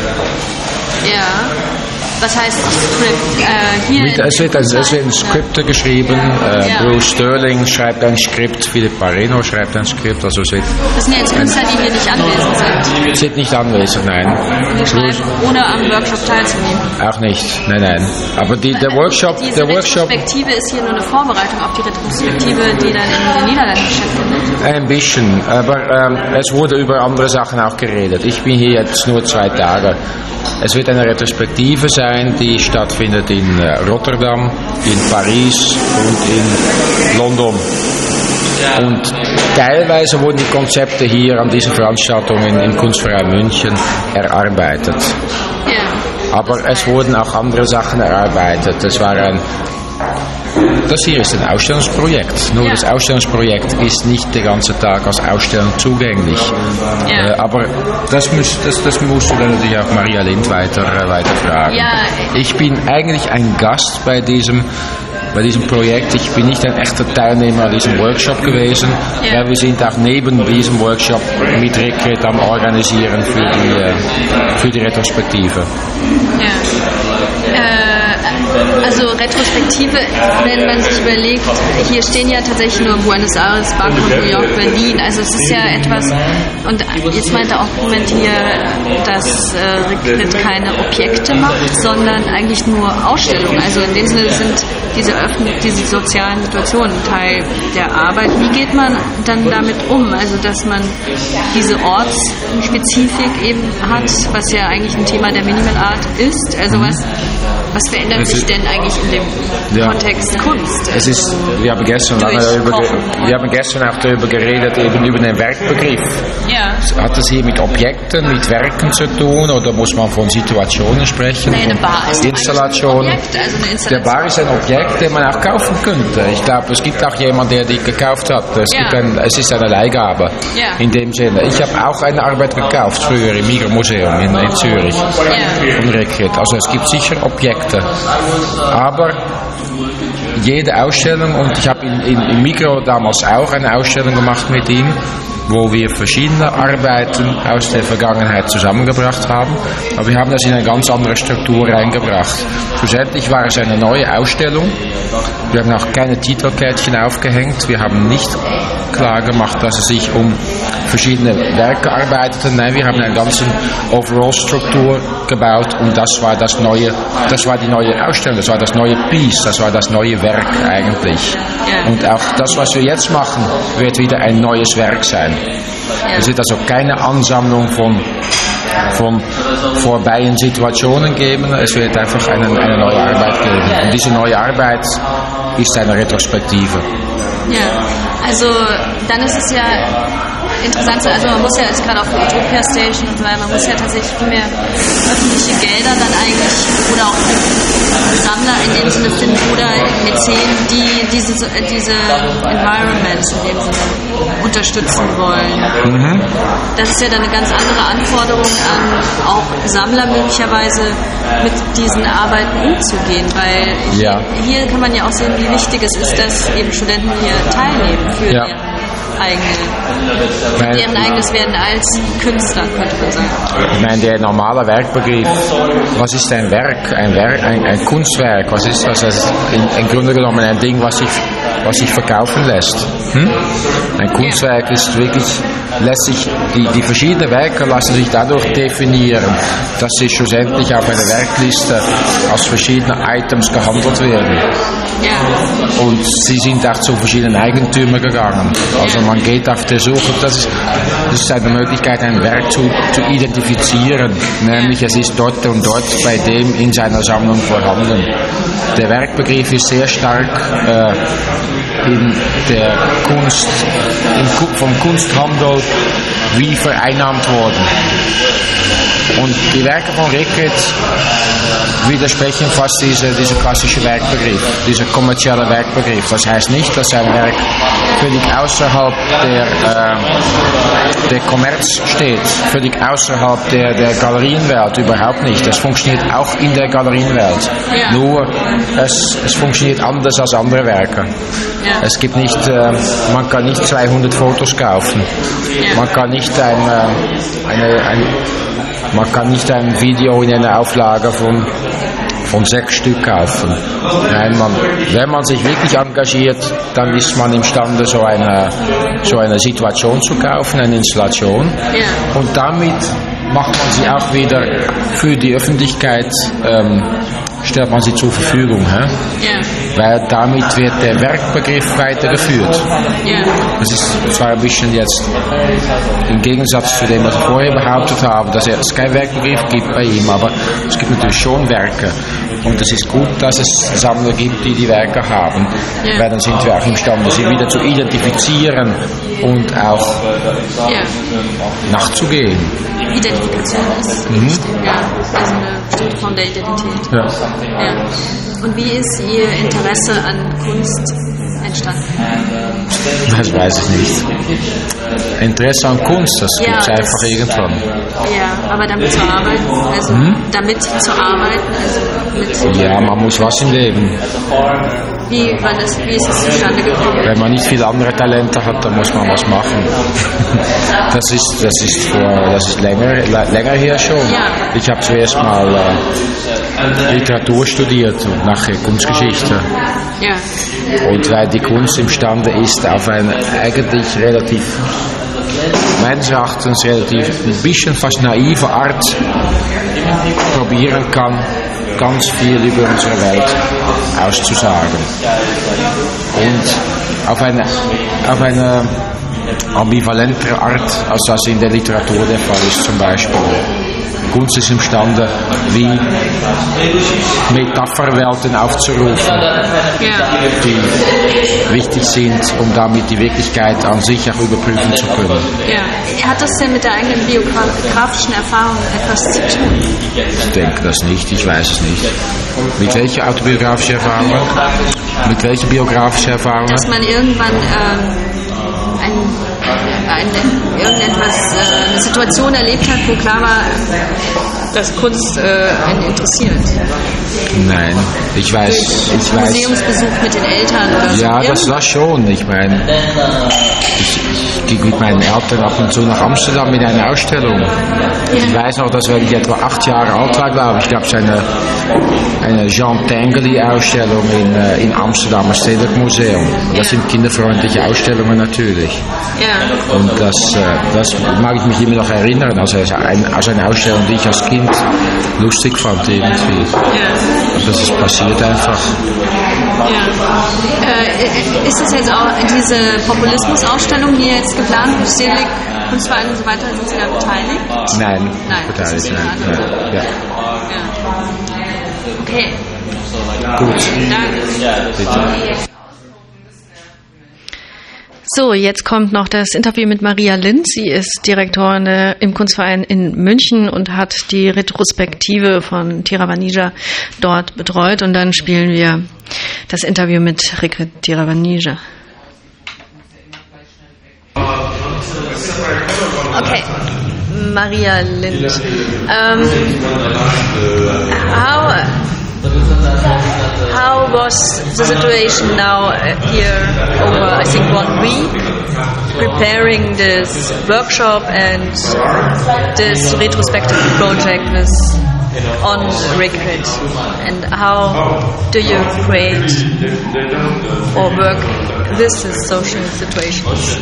Ja. Was heißt Skript? Äh, hier Mit, es, wird ein, es werden Skripte geschrieben. Äh, ja. Bruce Sterling schreibt ein Skript, Philipp Barreno schreibt ein Skript. Also es wird, das sind ja jetzt Künstler, die hier nicht anwesend sind. sind nicht anwesend, nein. Die schreiben, ohne am Workshop teilzunehmen. Auch nicht, nein, nein. Aber die, der Workshop, Diese der Workshop, Retrospektive ist hier nur eine Vorbereitung auf die Retrospektive, die dann in den Niederlanden stattfindet. ein bisschen, aber ähm, es wurde über andere Sachen auch geredet. Ich bin hier jetzt nur zwei Tage. Es wird eine Retrospektive sein, die stattfindet in äh, Rotterdam, in Paris und in London. Und teilweise wurden die Konzepte hier an diesen Veranstaltungen im Kunstverein München erarbeitet. Ja. Aber es wurden auch andere Sachen erarbeitet. Das war ein Das hier ist ein Ausstellungsprojekt. Nur ja. das Ausstellungsprojekt ist nicht den ganzen Tag als Ausstellung zugänglich. Ja. Äh, aber das, muss, das, das musst du dann natürlich auch Maria Lind weiter, äh, weiter fragen. Ja. Ich bin eigentlich ein Gast bei diesem bei diesem Projekt. Ich bin nicht ein echter Teilnehmer an diesem Workshop gewesen, ja. weil wir sind auch neben diesem Workshop mit Rekret am Organisieren für die, äh, für die Retrospektive. Ja. Äh, also Retrospektive, wenn man sich überlegt, hier stehen ja tatsächlich nur Buenos Aires, Bangkok, New York, Berlin. Also es ist ja etwas, und jetzt meinte auch jemand hier, dass äh, Rekret keine Objekte macht, sondern eigentlich nur Ausstellungen. Also in dem Sinne sind diese öffentlich, diese sozialen Situationen Teil der Arbeit. Wie geht man dann damit um? Also dass man diese Ortsspezifik eben hat, was ja eigentlich ein Thema der Minimal Art ist. Also was, was verändert es sich denn eigentlich in dem ja, Kontext Kunst? Es ist, wir haben gestern darüber, wir haben gestern auch darüber geredet, eben über den Werkbegriff. Ja. Hat das hier mit Objekten, mit Werken zu tun oder muss man von Situationen sprechen? Nee, eine Bar ist Installationen. ein Objekt, also eine Installation. Der Bar ist ein Objekt, den man auch kaufen könnte. Ich glaube, es gibt auch jemanden, der die gekauft hat. Es, Ja. gibt ein, es ist eine Leihgabe. Ja. In dem Sinne. Ich habe auch eine Arbeit gekauft früher im Migra-Museum in, in Zürich. Ja. Von Rekret. Also es gibt sicher Objekte. Aber jede Ausstellung, und ich habe in, in, im Migro damals auch eine Ausstellung gemacht mit ihm, wo wir verschiedene Arbeiten aus der Vergangenheit zusammengebracht haben. Aber wir haben das in eine ganz andere Struktur reingebracht. Schlussendlich war es eine neue Ausstellung. Wir haben auch keine Titelkärtchen aufgehängt. Wir haben nicht klar gemacht, dass es sich um verschiedene Werke arbeitete. Nein, wir haben eine ganze Overall-Struktur gebaut und das war das neue, das war die neue Ausstellung, das war das neue Piece, das war das neue Werk eigentlich. Ja. Und auch das, was wir jetzt machen, wird wieder ein neues Werk sein. Ja. Es wird also keine Ansammlung von, von vorbeihen Situationen geben, es wird einfach eine, eine neue Arbeit geben. Und diese neue Arbeit ist eine Retrospektive. Ja, also dann ist es ja interessant, also man muss ja jetzt gerade auf der Utopia Station und so weiter, man muss ja tatsächlich viel mehr öffentliche Gelder dann eigentlich oder auch Sammler in dem Sinne finden oder Mäzen, die diese, diese Environments in dem Sinne unterstützen wollen. Mhm. Das ist ja dann eine ganz andere Anforderung an auch Sammler möglicherweise mit diesen Arbeiten umzugehen, weil Ja. hier, hier kann man ja auch sehen, wie wichtig es ist, dass eben Studenten hier teilnehmen für Ja. deren eigene, Nein. deren eigenes Werden als Künstler, könnte man sagen. Ich meine, der normale Werkbegriff, was ist ein Werk? Ein Werk, ein, ein Kunstwerk, was ist das? Das ist im, im Grunde genommen ein Ding, was sich, was sich verkaufen lässt. Hm? Ein Kunstwerk ist wirklich, lässt sich, die, die verschiedenen Werke lassen sich dadurch definieren, dass sie schlussendlich auf einer Werkliste als verschiedene Items gehandelt werden. Ja. und sie sind auch zu verschiedenen Eigentümern gegangen. Also man geht auf der Suche, das ist, das ist eine Möglichkeit, ein Werk zu, zu identifizieren, nämlich es ist dort und dort bei dem in seiner Sammlung vorhanden. Der Werkbegriff ist sehr stark äh, in der Kunst, im, vom Kunsthandel wie vereinnahmt worden. Und die Werke von Rickert widersprechen fast dieser, dieser klassische Werkbegriff, dieser kommerzielle Werkbegriff. Das heißt nicht, dass ein Werk völlig außerhalb der, äh, der Kommerz steht, völlig außerhalb der, der Galerienwelt, überhaupt nicht. Das funktioniert auch in der Galerienwelt. Ja. Nur es, es funktioniert anders als andere Werke. Ja. Es gibt nicht, äh, man kann nicht zweihundert Fotos kaufen. Ja. Man kann nicht ein, äh, eine, ein Man kann nicht ein Video in einer Auflage von, von sechs Stück kaufen. Nein, man, wenn man sich wirklich engagiert, dann ist man imstande, so eine, so eine Situation zu kaufen, eine Installation. Ja. Und damit macht man sie auch wieder für die Öffentlichkeit, ähm, stellt man sie zur Verfügung. Hä? Ja. Weil damit wird der Werkbegriff weitergeführt. Ja. Das ist zwar ein bisschen jetzt im Gegensatz zu dem, was ich vorher behauptet habe, dass es keinen Werkbegriff gibt bei ihm, aber es gibt natürlich schon Werke. Und es ist gut, dass es Sammler gibt, die die Werke haben, ja. Weil dann sind wir auch imstande, sie wieder zu identifizieren und auch ja. nachzugehen. Identifikation ist mhm. wichtig, ja. Also eine bestimmte Form der Identität. Ja. Ja. Und wie ist Ihr Interesse an Kunst entstanden? Das weiß ich nicht. Interesse an Kunst, das ja, gibt es einfach irgendwann. Ja, aber damit zu arbeiten, also hm? damit zu arbeiten, also mit ja, man muss was im Leben. Wie, wann ist, wie ist es zustande gekommen? Wenn man nicht viele andere Talente hat, dann muss man was machen. Das ist, das ist, vor, das ist länger, länger her schon. Ja. Ich habe zuerst mal äh, Literatur studiert und nachher Kunstgeschichte. Ja. Und weil die Kunst imstande ist, auf eine eigentlich relativ, meines Erachtens relativ, ein bisschen fast naive Art probieren kann, ganz viel über unsere Welt auszusagen. Und auf eine, auf eine ambivalentere Art, als das in der Literatur der Fall ist zum Beispiel. Kunst ist imstande, wie Metapherwelten aufzurufen, ja. die wichtig sind, um damit die Wirklichkeit an sich auch überprüfen zu können. Ja. Hat das denn mit der eigenen biografischen Erfahrung etwas zu tun? Ich denke das nicht, ich weiß es nicht. Mit welcher autobiografischen Erfahrung? Mit welcher biografischen Erfahrung? Dass man irgendwann ähm, ein Eine, irgendetwas, äh, eine Situation erlebt hat, wo klar war, dass Kunst äh, einen interessiert. Nein, ich weiß, ich weiß. Museumsbesuch mit den Eltern oder so. Ja, das war schon. Ich meine, ich, ich ging mit meinen Eltern ab und zu nach Amsterdam mit einer Ausstellung. Ja. Ich weiß noch, dass wenn ich etwa acht Jahre alt war, glaube ich, gab es eine, eine Jean Tinguely-Ausstellung in, in Amsterdam, am Stedelijk Museum. Das ja. sind kinderfreundliche Ausstellungen natürlich. Ja. Und das, das mag ich mich immer noch erinnern, also ein, als eine Ausstellung, die ich als Kind lustig fand irgendwie. Ja. Und das ist passiert einfach. Ja. Äh, ist das jetzt auch diese Populismus-Ausstellung, die jetzt geplant wird, Stedelijk Kunstverein und so weiter, sind Sie da beteiligt? Nein, nein, beteiligt, nein. nein. Ja. Ja. Okay. Gut. Danke. Bitte. So, jetzt kommt noch das Interview mit Maria Lind. Sie ist Direktorin im Kunstverein in München und hat die Retrospektive von Tiravanija dort betreut. Und dann spielen wir das Interview mit Rickert Tiravanija. Okay, Maria Lind. Um, how... How was the situation now here over, I think, one week, preparing this workshop and this retrospective project with on Rickert? And how do you create or work this is social situations?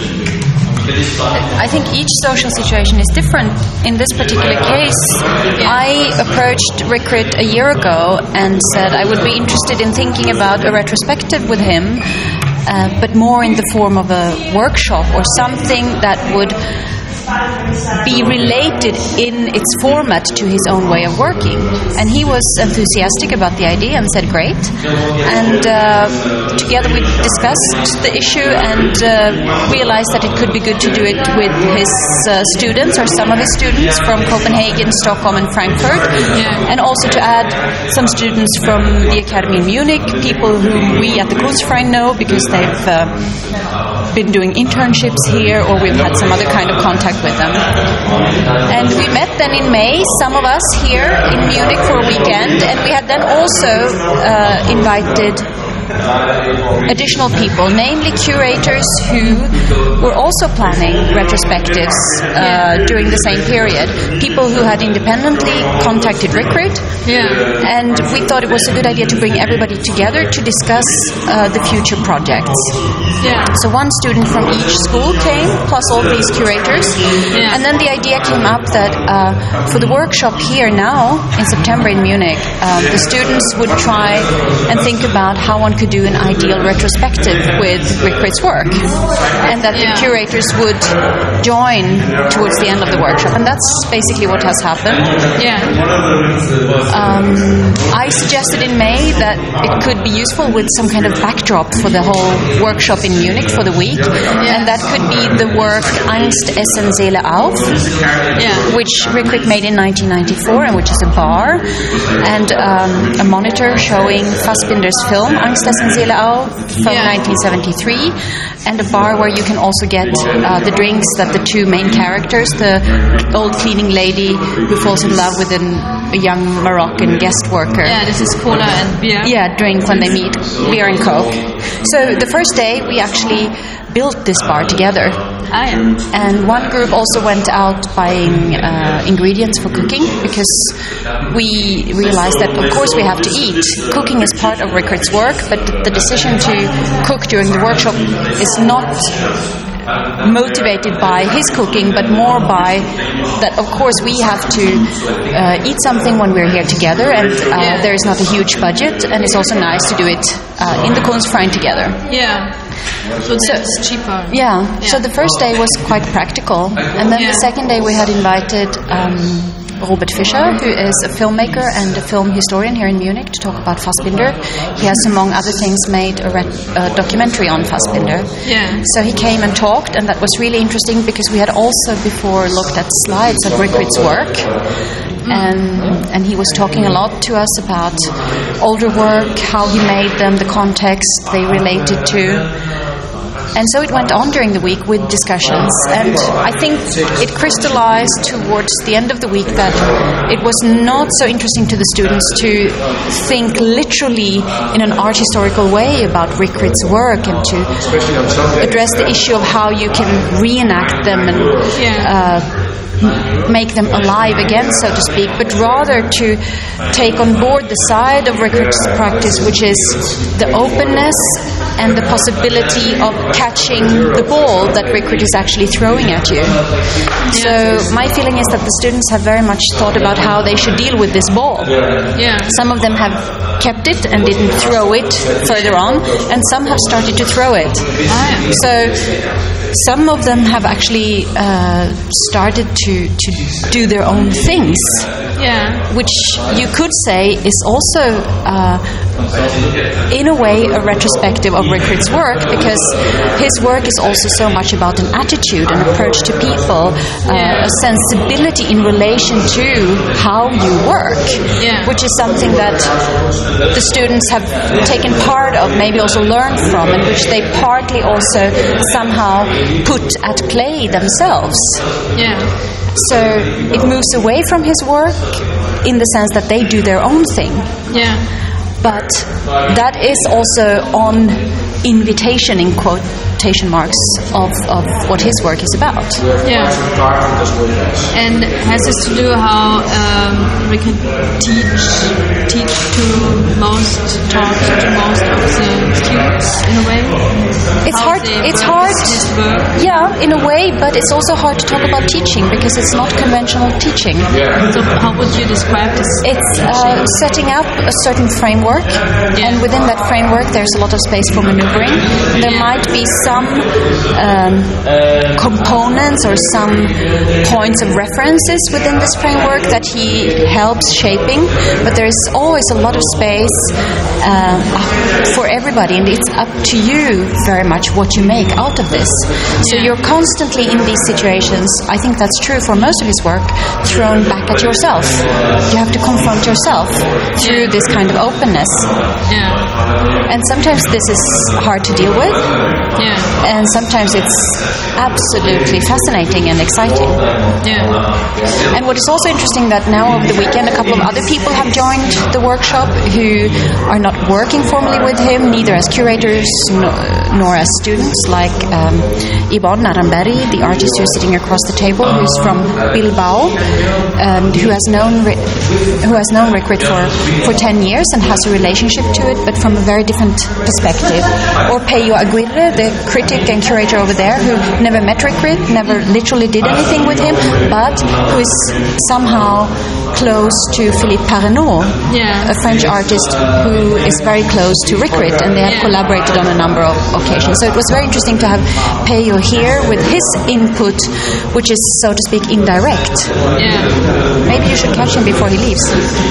I think each social situation is different. In this particular case, I approached Rickert a year ago and said I would be interested in thinking about a retrospective with him, uh, but more in the form of a workshop or something that would be related in its format to his own way of working. And he was enthusiastic about the idea and said great. And uh, together we discussed the issue and uh, realized that it could be good to do it with his uh, students or some of his students from Copenhagen, Stockholm and Frankfurt. Yeah. And also to add some students from the Academy in Munich, people whom we at the Kunstverein know because they've uh, been doing internships here or we've had some other kind of contact with them. And we met then in May, some of us here in Munich for a weekend, and we had then also uh, invited additional people, namely curators who were also planning retrospectives uh, during the same period. People who had independently contacted Rickert, yeah. And we thought it was a good idea to bring everybody together to discuss uh, the future projects. Yeah. So one student from each school came, plus all these curators, yeah. And then the idea came up that uh, for the workshop here now in September in Munich, uh, the students would try and think about how one could do an ideal retrospective with Rickert's work, and that yeah. the curators would join towards the end of the workshop, and that's basically what has happened. Yeah. Um, I suggested in May that it could be useful with some kind of backdrop for the whole workshop in Munich for the week, yeah. And that could be the work Angst, Essen, Seele auf, yeah. which Rickert made in nineteen ninety-four, and which is a bar and um, a monitor showing Fassbinder's film Angst, Essen, Seele auf from yeah. nineteen seventy-three, and a bar where you can also get uh, the drinks that the two main characters, the old cleaning lady who falls in love with an, a young Moroccan guest worker. Yeah, this is cola and beer. Yeah, drink when they meet, beer and coke. So the first day we actually built this bar together. Ah, yeah. And one group also went out buying uh, ingredients for cooking, because we realized that of course we have to eat. Cooking is part of Rickert's work, but the decision to cook during the workshop is not motivated by his cooking, but more by that of course we have to uh, eat something when we're here together, and uh, yeah. there is not a huge budget, and it's also nice to do it uh, in the Kunstverein together. Yeah. So it's cheaper. Yeah. yeah. So the first day was quite practical, and then yeah. the second day we had invited um, Robert Fischer, who is a filmmaker and a film historian here in Munich, to talk about Fassbinder. He has, among other things, made a ret- uh, documentary on Fassbinder. Yeah. So he came and talked, and that was really interesting because we had also before looked at slides of Rickert's work. Mm. And and he was talking a lot to us about older work, how he made them, the context they related to. And so it went on during the week with discussions, and I think it crystallized towards the end of the week that it was not so interesting to the students to think literally in an art historical way about Rickert's work and to address the issue of how you can reenact them and uh, make them alive again, so to speak, but rather to take on board the side of Rickert's practice, which is the openness and the possibility of catching the ball that Rickert is actually throwing at you. Yeah. So my feeling is that the students have very much thought about how they should deal with this ball. Yeah. Some of them have kept it and didn't throw it further on, and some have started to throw it. Ah. So some of them have actually uh, started to, to do their own things. Yeah. Which you could say is also, uh, in a way, a retrospective of Rickert's work, because his work is also so much about an attitude, an approach to people, uh, yeah. a sensibility in relation to how you work, yeah. which is something that the students have taken part of, maybe also learned from, and which they partly also somehow put at play themselves. Yeah. So it moves away from his work in the sense that they do their own thing. Yeah. But that is also on invitation, in quotation marks, of, of what his work is about. Yeah. And has this to do how um, we can teach teach to most talk to most of the students in a way? It's how hard. It's hard. Yeah, in a way, but it's also hard to talk about teaching because it's not conventional teaching. So how would you describe this? It's uh, setting up a certain framework, yeah. and within that framework, there's a lot of space for maneuvering. There yeah. might be some um, components or some points of references within this framework that he helps shaping, but there's always a lot of space uh, for everybody, and it's up to you very much what you make out of this. So you're constantly in these situations, I think that's true for most of his work, thrown back at yourself. You have to confront yourself through this kind of openness. Yeah. And sometimes this is hard to deal with. Yeah. And sometimes it's absolutely fascinating and exciting. Yeah. And what is also interesting that now over the weekend a couple of other people have joined the workshop who are not working formally with him, neither as curators nor, nor as students, like um, Yvonne Aramberi, the artist who's sitting across the table, who's from Bilbao, and who has known who has known Recrit for, for ten years and has a relationship to it, but from a very different perspective. Or Peyo Aguirre, the critic and curator over there, who never met Recrit, never literally did anything with him, but who is somehow close to Philippe Parenot, yeah. a French artist who is very close to Recrit, and they have yeah. collaborated on a number of occasions. So it was very interesting to have Peyo here with his input, which is, so to speak, indirect. Yeah. Maybe you should catch him before he leaves.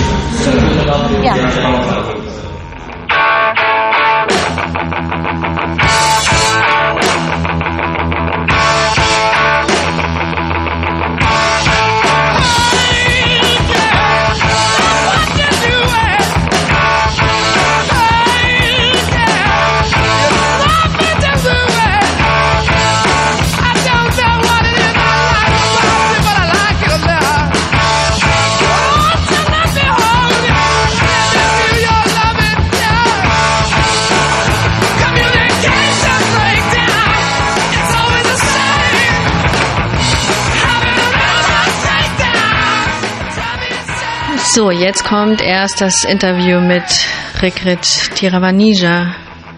Yeah. So, jetzt kommt erst das Interview mit Recrit Tiravanija.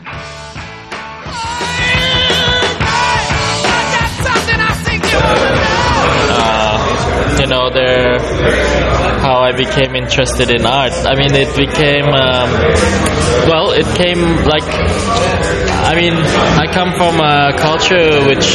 Uh, you know, there, how I became interested in art. I mean, it became, um, well, it came like, I mean, I come from a culture which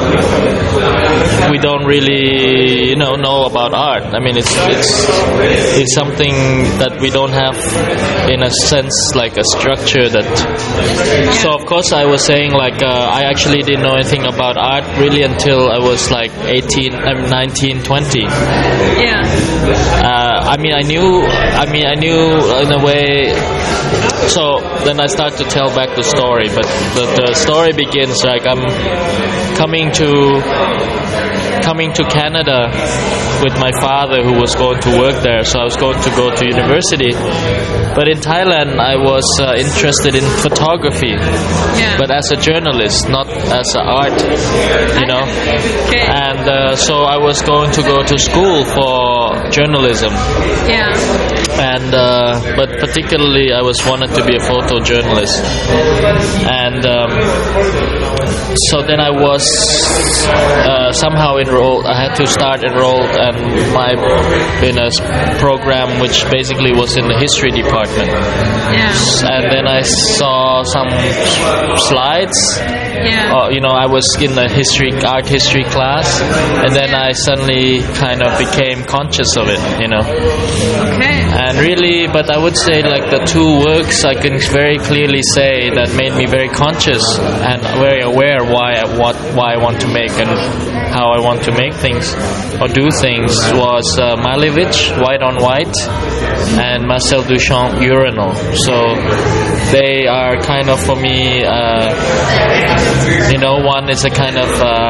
we don't really, you know, know about art. I mean, it's it's it's something that we don't have, in a sense, like a structure that. So of course, I was saying like uh, I actually didn't know anything about art really until I was like eighteen, I'm nineteen, twenty. Yeah. Uh, I mean, I knew. I mean, I knew in a way. So then I start to tell back the story, but the, the story begins like I'm coming to coming to Canada with my father, who was going to work there. So I was going to go to university, but in Thailand I was uh, interested in photography, yeah. but as a journalist, not as an art, you know. Okay. And uh, so I was going to go to school for journalism. Yeah. And uh, but particularly I was wanted to be a photojournalist, and um, so then I was uh, somehow enrolled. I had to start enrolled and my in a program which basically was in the history department. Yeah. And then I saw some slides. Yeah. Uh, you know, I was in the history art history class, and then I suddenly kind of became conscious of it. You know. Okay. And really, but I would say like the two works I can very clearly say that made me very conscious and very aware why I, what why I want to make and how I want to make things or do things was uh, Malevich, White on White, and Marcel Duchamp, Urinal. So they are kind of for me, uh, you know, one is a kind of uh,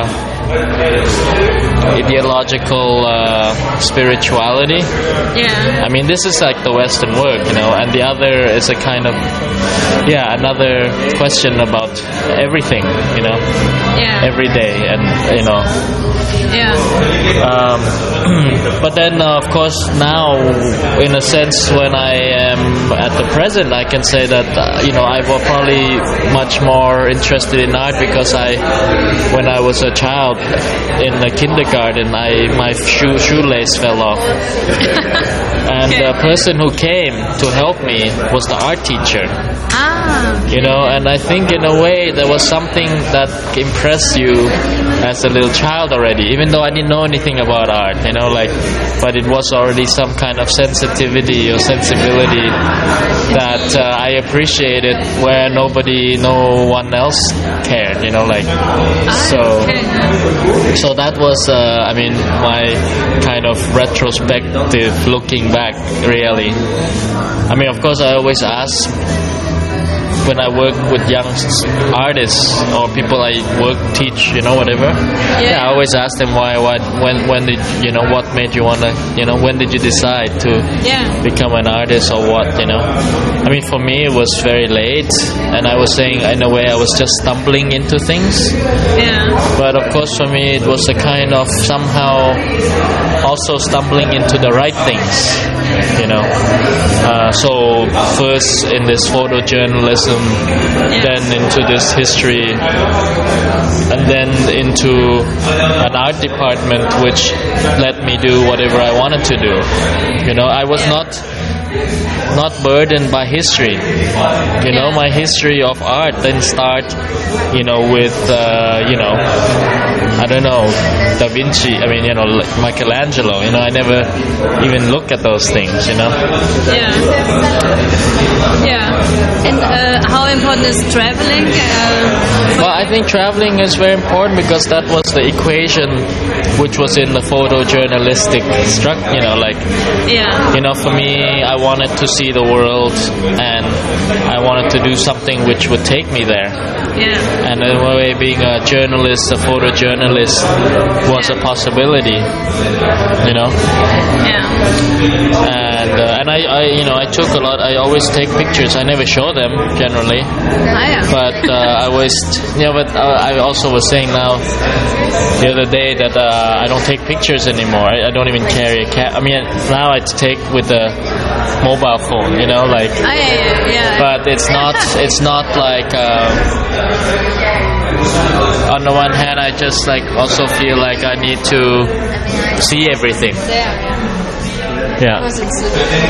ideological uh, spirituality. Yeah. I mean, this is like the Western work, you know, and the other is a kind of, yeah, another question about everything, you know, Yeah. every day, and you know. Yeah. Um, but then, uh, of course, now, in a sense, when I am at the present, I can say that uh, you know I was probably much more interested in art because I, when I was a child in the kindergarten, I my shoe shoelace fell off, and Okay. the person who came to help me was the art teacher. Ah. You know, and I think in a way there was something that impressed you as a little child already, even though I didn't know anything about art, you know, like, but it was already some kind of sensitivity or sensibility that uh, I appreciated where nobody, no one else cared, you know, like, so, so that was, uh, I mean, my kind of retrospective looking back, really. I mean, of course, I always ask, when I work with young artists or people I work, teach, you know, whatever. Yeah. yeah I always ask them why, why, when, when did, you know, what made you wanna, you know, when did you decide to yeah. become an artist or what, you know? I mean, for me, it was very late, and I was saying, in a way, I was just stumbling into things. Yeah. But of course, for me, it was a kind of somehow also stumbling into the right things, you know. Uh, so first in this photojournalism, yeah. then into this history, and then into an art department which let me do whatever I wanted to do. You know, I was not not burdened by history. You know, my history of art didn't start, you know, with, uh, you know, I don't know, Da Vinci, I mean, you know, Michelangelo, you know, I never even look at those things, you know. Yeah. Yeah. And uh, how important is traveling? Uh, well, I think traveling is very important because that was the equation which was in the photojournalistic structure, you know, like, yeah. you know, for me, I wanted to see the world, and I wanted to do something which would take me there. Yeah. And in a way, being a journalist, a photojournalist, was a possibility, you know. Yeah. And uh, and I, I, you know, I took a lot. I always take pictures. I never show them generally. Ah, yeah. But uh, I always, you know. But uh, I also was saying now the other day that uh, I don't take pictures anymore. I, I don't even carry a cat. I mean, now I take with a mobile phone, you know, like. Ah, yeah, yeah, yeah. But it's not. It's not like. Uh, on the one hand, I just like also feel like I need to see everything. Yeah. Because it's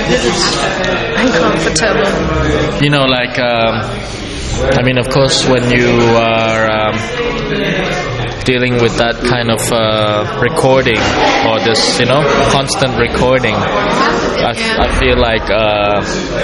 uncomfortable. You know, like, um, I mean, of course, when you are um, dealing with that kind of uh, recording or this, you know, constant recording, I, I feel like uh,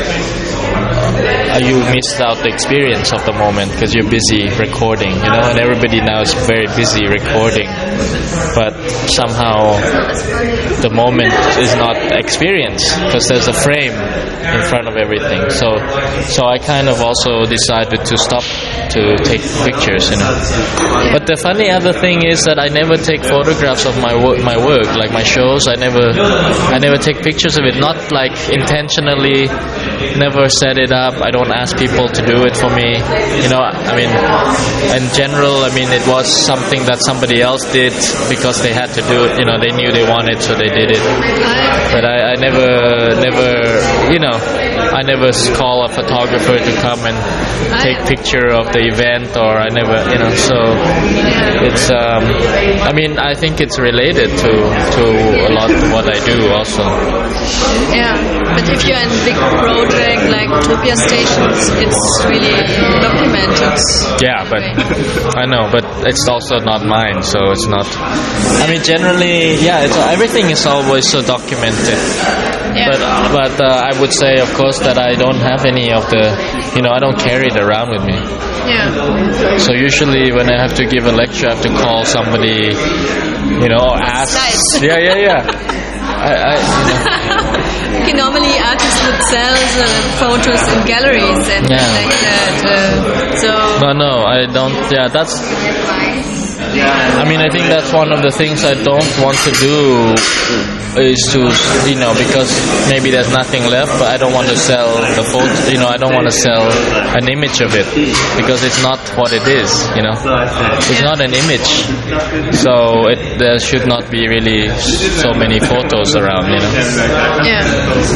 you missed out the experience of the moment because you're busy recording, you know, and everybody now is very busy recording, but somehow the moment is not experienced because there's a frame in front of everything. So, so I kind of also decided to stop to take pictures, you know. But the funny other thing is that I never take photographs of my work, my work, like my shows. I never, I never take pictures of it. Not like intentionally, never set it up. I don't ask people to do it for me. You know, I mean, in general, I mean, it was something that somebody else did because they had to do it. You know, they knew they wanted, so they did it. But I, I never, never, you know, I never call a photographer to come and take picture of the event, or I never, you know. So it's, um, I mean, I think it's related to to a lot of what I do also. Yeah, but if you're in a big project like Utopia Stations, it's really documented. Yeah, but I know, but it's also not mine, so it's not. I mean, generally, yeah, it's, everything is always so documented. Yeah. But but uh, I would say, of course, that I don't have any of the, you know, I don't carry it around with me. Yeah. So usually when I have to give a lecture, I have to call somebody, you know, or ask. Yeah, yeah, yeah. I, I, you know. Okay, normally artists would sell the photos in galleries and yeah. like that. Uh, so no, no, I don't. Yeah, that's. I mean, I think that's one of the things I don't want to do is to, you know, because maybe there's nothing left, but I don't want to sell the photo, you know, I don't want to sell an image of it because it's not what it is, you know. It's not an image. So it, there should not be really so many photos around, you know. Yeah.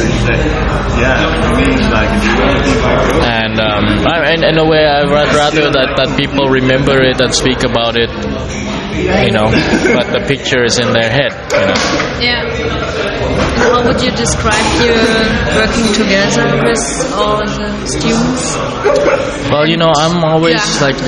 And um, I, in, in a way, I would rather that, that people remember it and speak about it, you know, but the picture is in their head, you know. Yeah. And how would you describe your working together with all the students? Well, you know, I'm always yeah. like,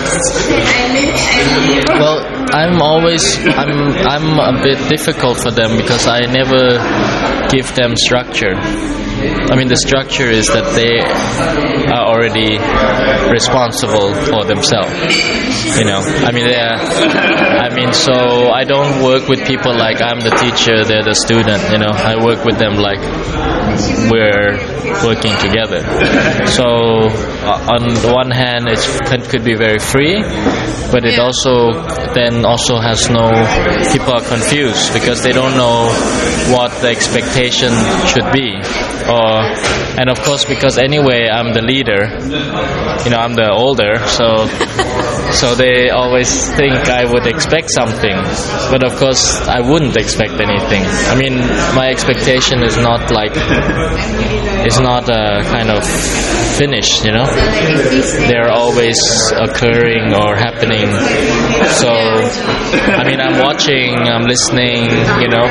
well, I'm always, I'm, I'm a bit difficult for them because I never give them structure. I mean, the structure is that they are already responsible for themselves. You know, I mean, they are, I mean, so I don't work with people like I'm the teacher, they're the student. You know, I work with them like we're working together. So uh, on the one hand, it could be very free, but it also then also has no, people are confused because they don't know what the expectation should be. Or, and of course, because anyway I'm the leader, you know, I'm the older, so so they always think I would expect something, but of course I wouldn't expect anything. I mean, my expectation is not like, is not a kind of finish, you know. They're always occurring or happening. So, I mean, I'm watching, I'm listening, you know,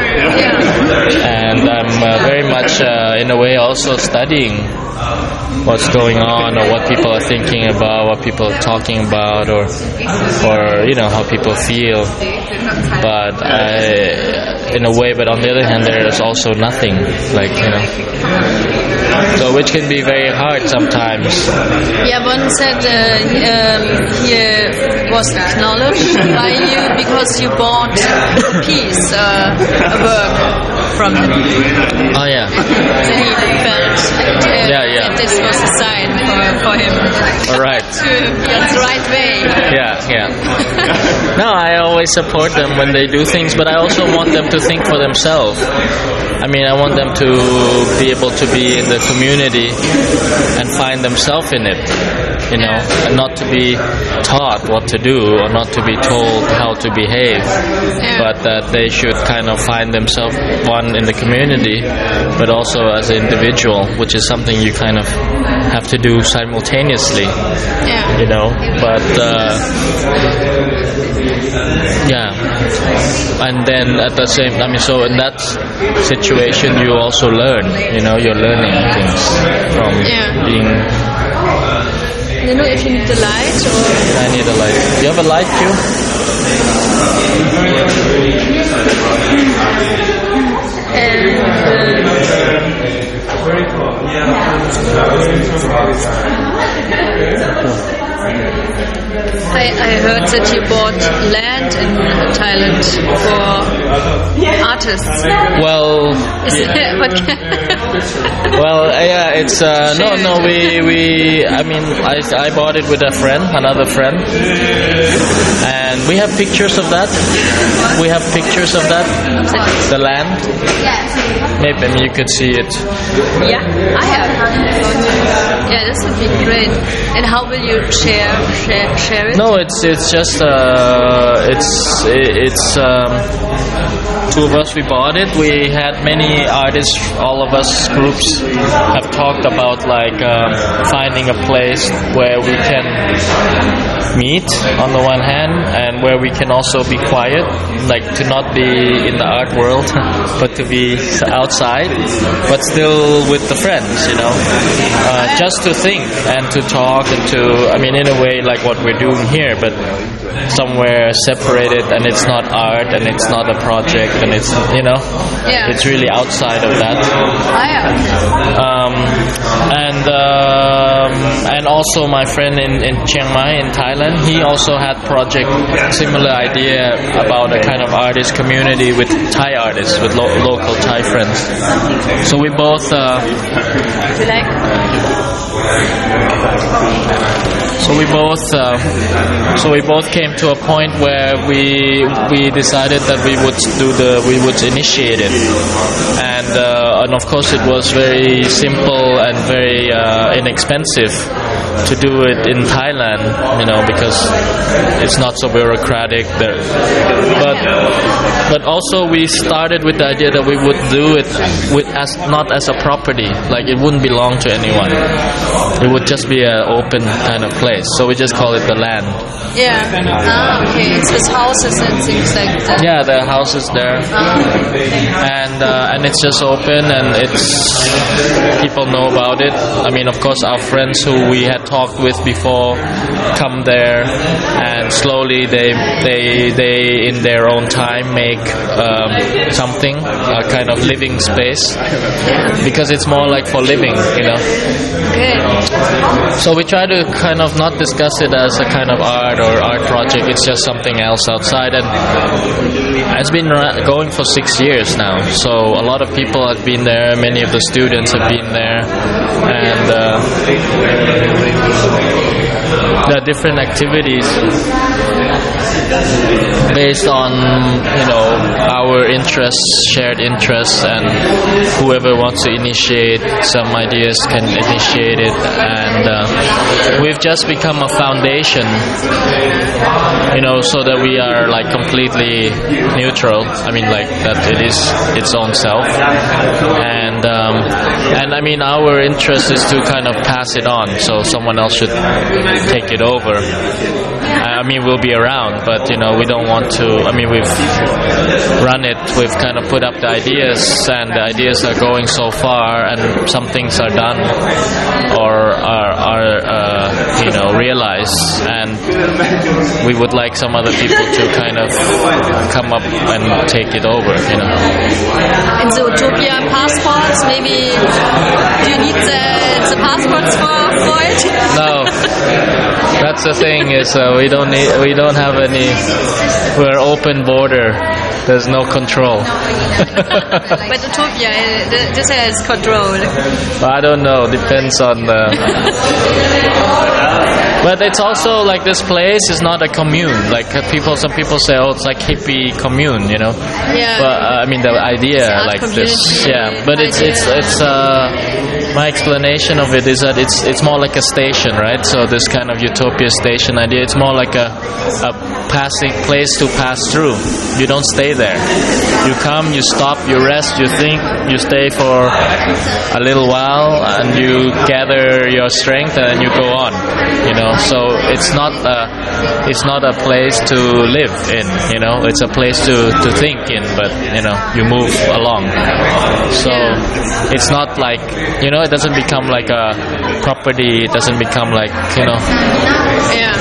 and I'm uh, very much uh, in a way also studying what's going on or what people are thinking about, what people are talking about, or or you know how people feel. But I, in a way, but on the other hand, there is also nothing, like, you know. So which can be very hard sometimes. Yeah, one said uh, um, he was acknowledged by you because you bought a piece, uh, a work from him. Oh yeah. So he felt uh, yeah, yeah. that this was a sign for, for him. All right. That's the right way. Yeah, yeah. No, I always support them when they do things, but I also want them to think for themselves. I mean, I want them to be able to be in the community and find themselves in it, you know, and not to be taught what to do or not to be told how to behave, but that they should kind of find themselves, one, in the community, but also as an individual, which is something you kind of have to do simultaneously, you know, but uh, yeah, and then at the same, I mean, so in that situation you also learn, you know, you're learning things from yeah. being. You know, if you need the light or... I need a light. Do you have a light too? And I, I heard that you bought land in Thailand for artists. Well, Is yeah. it, what can well, yeah, it's uh, no, no. We, we. I mean, I, I bought it with a friend, another friend, and we have pictures of that. We have pictures of that. The land. Maybe I mean, you could see it. Yeah, I have. Yeah, this would be great. And how will you share share, share it? No, it's it's just uh, it's it's um, two of us. We bought it. We had many artists. All of us groups have talked about like um, finding a place where we can meet on the one hand, and where we can also be quiet, like to not be in the art world, but to be outside, but still with the friends, you know, uh, just to think and to talk and to, I mean, in a way like what we're doing here, but somewhere separated, and it's not art and it's not a project, and it's, you know, yeah. it's really outside of that. I have. Um, and um, and also my friend in, in Chiang Mai in Thailand, he also had project similar idea about a kind of artist community with Thai artists, with lo- local Thai friends. So we both. Uh, Do you like? So we both, uh, so we both came to a point where we we decided that we would do the, we would initiate it, and uh, and of course it was very simple and very uh, inexpensive to do it in Thailand, you know, because it's not so bureaucratic there. But but also we started with the idea that we would do it with as not as a property, like it wouldn't belong to anyone. It would just be an open kind of place. So we just call it the land. Yeah. Ah, okay. It's just houses and things like that. Yeah, the houses there, and uh, and it's just open, and it's people know about it. I mean, of course, our friends who we had talked with before come there, and slowly they they they in their own time make um, something, a kind of living space, because it's more like for living, you know. Okay. So we try to kind of not discuss it as a kind of art or art project. It's just something else outside, and it's been ra- going for six years now. So a lot of people have been there. Many of the students have been there, and uh, there are different activities based on, you know, our interests, shared interests, and whoever wants to initiate some ideas can initiate it. And uh, we've just become a foundation, you know, so that we are like completely neutral. I mean, like that it is its own self, and um, and I mean our interest is to kind of pass it on, so someone else should take it over. I mean, we'll be around, but you know, we don't want to. I mean, we've run it. We've kind of put up the ideas, and the ideas are going so far, and some things are done or are, are uh, you know, realized, and we would like some other people to kind of come up and take it over, you know. And the Utopia passports, maybe do you need the, the passports for, for it? No, that's the thing is uh, we don't need, we don't have any. We're open border. There's no control. But Utopia, this has control. I don't know. Depends on the. But it's also like this place is not a commune. Like uh, people, some people say, oh, it's like hippie commune, you know. Yeah. But uh, I mean, the idea like this, yeah. But it's it's it's. Uh, my explanation of it is that it's it's more like a station, right? So this kind of Utopia station idea, it's more like a a passing place to pass through. You don't stay there. You come, you stop, you rest, you think, you stay for a little while, and you gather your strength, and then you go on. You know, so it's not a it's not a place to live in. You know, it's a place to to think in, but you know, you move along. So it's not like, you know, it doesn't become like a property. It doesn't become like, you know. Yeah.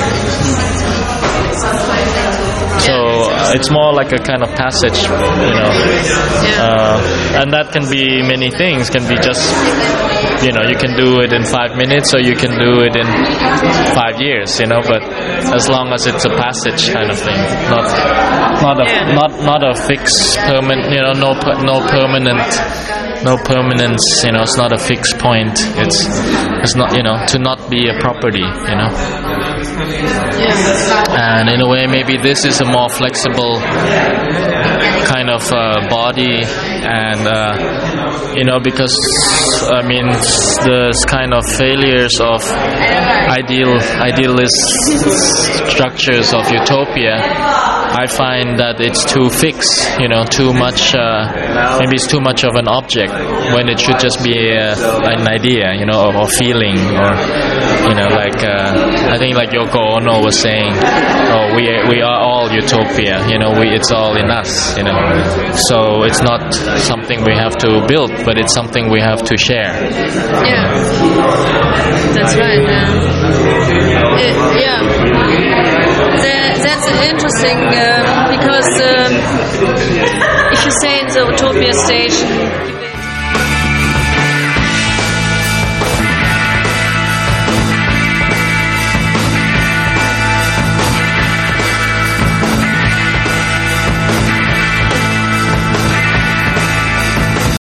So uh, it's more like a kind of passage, you know. Uh, and that can be many things. Can be just, you know, you can do it in five minutes, or you can do it in five years, you know. But as long as it's a passage kind of thing, not not a Yeah. not not a fixed permanent, you know, no per- no permanent. No permanence, you know. It's not a fixed point. It's it's not, you know, to not be a property, you know. And in a way, maybe this is a more flexible kind of uh, body, and uh, you know, because I mean, the kind of failures of ideal idealist structures of utopia, I find that it's too fixed, you know, too much. Uh, maybe it's too much of an object when it should just be a, an idea, you know, or, or feeling, or you know, like uh, I think like Yoko Ono was saying, oh, we we are all utopia, you know, we it's all in us, you know. So it's not something we have to build, but it's something we have to share. Yeah, that's right. Yeah, uh, yeah. That, that's interesting um, because um, if you say in the Utopia station,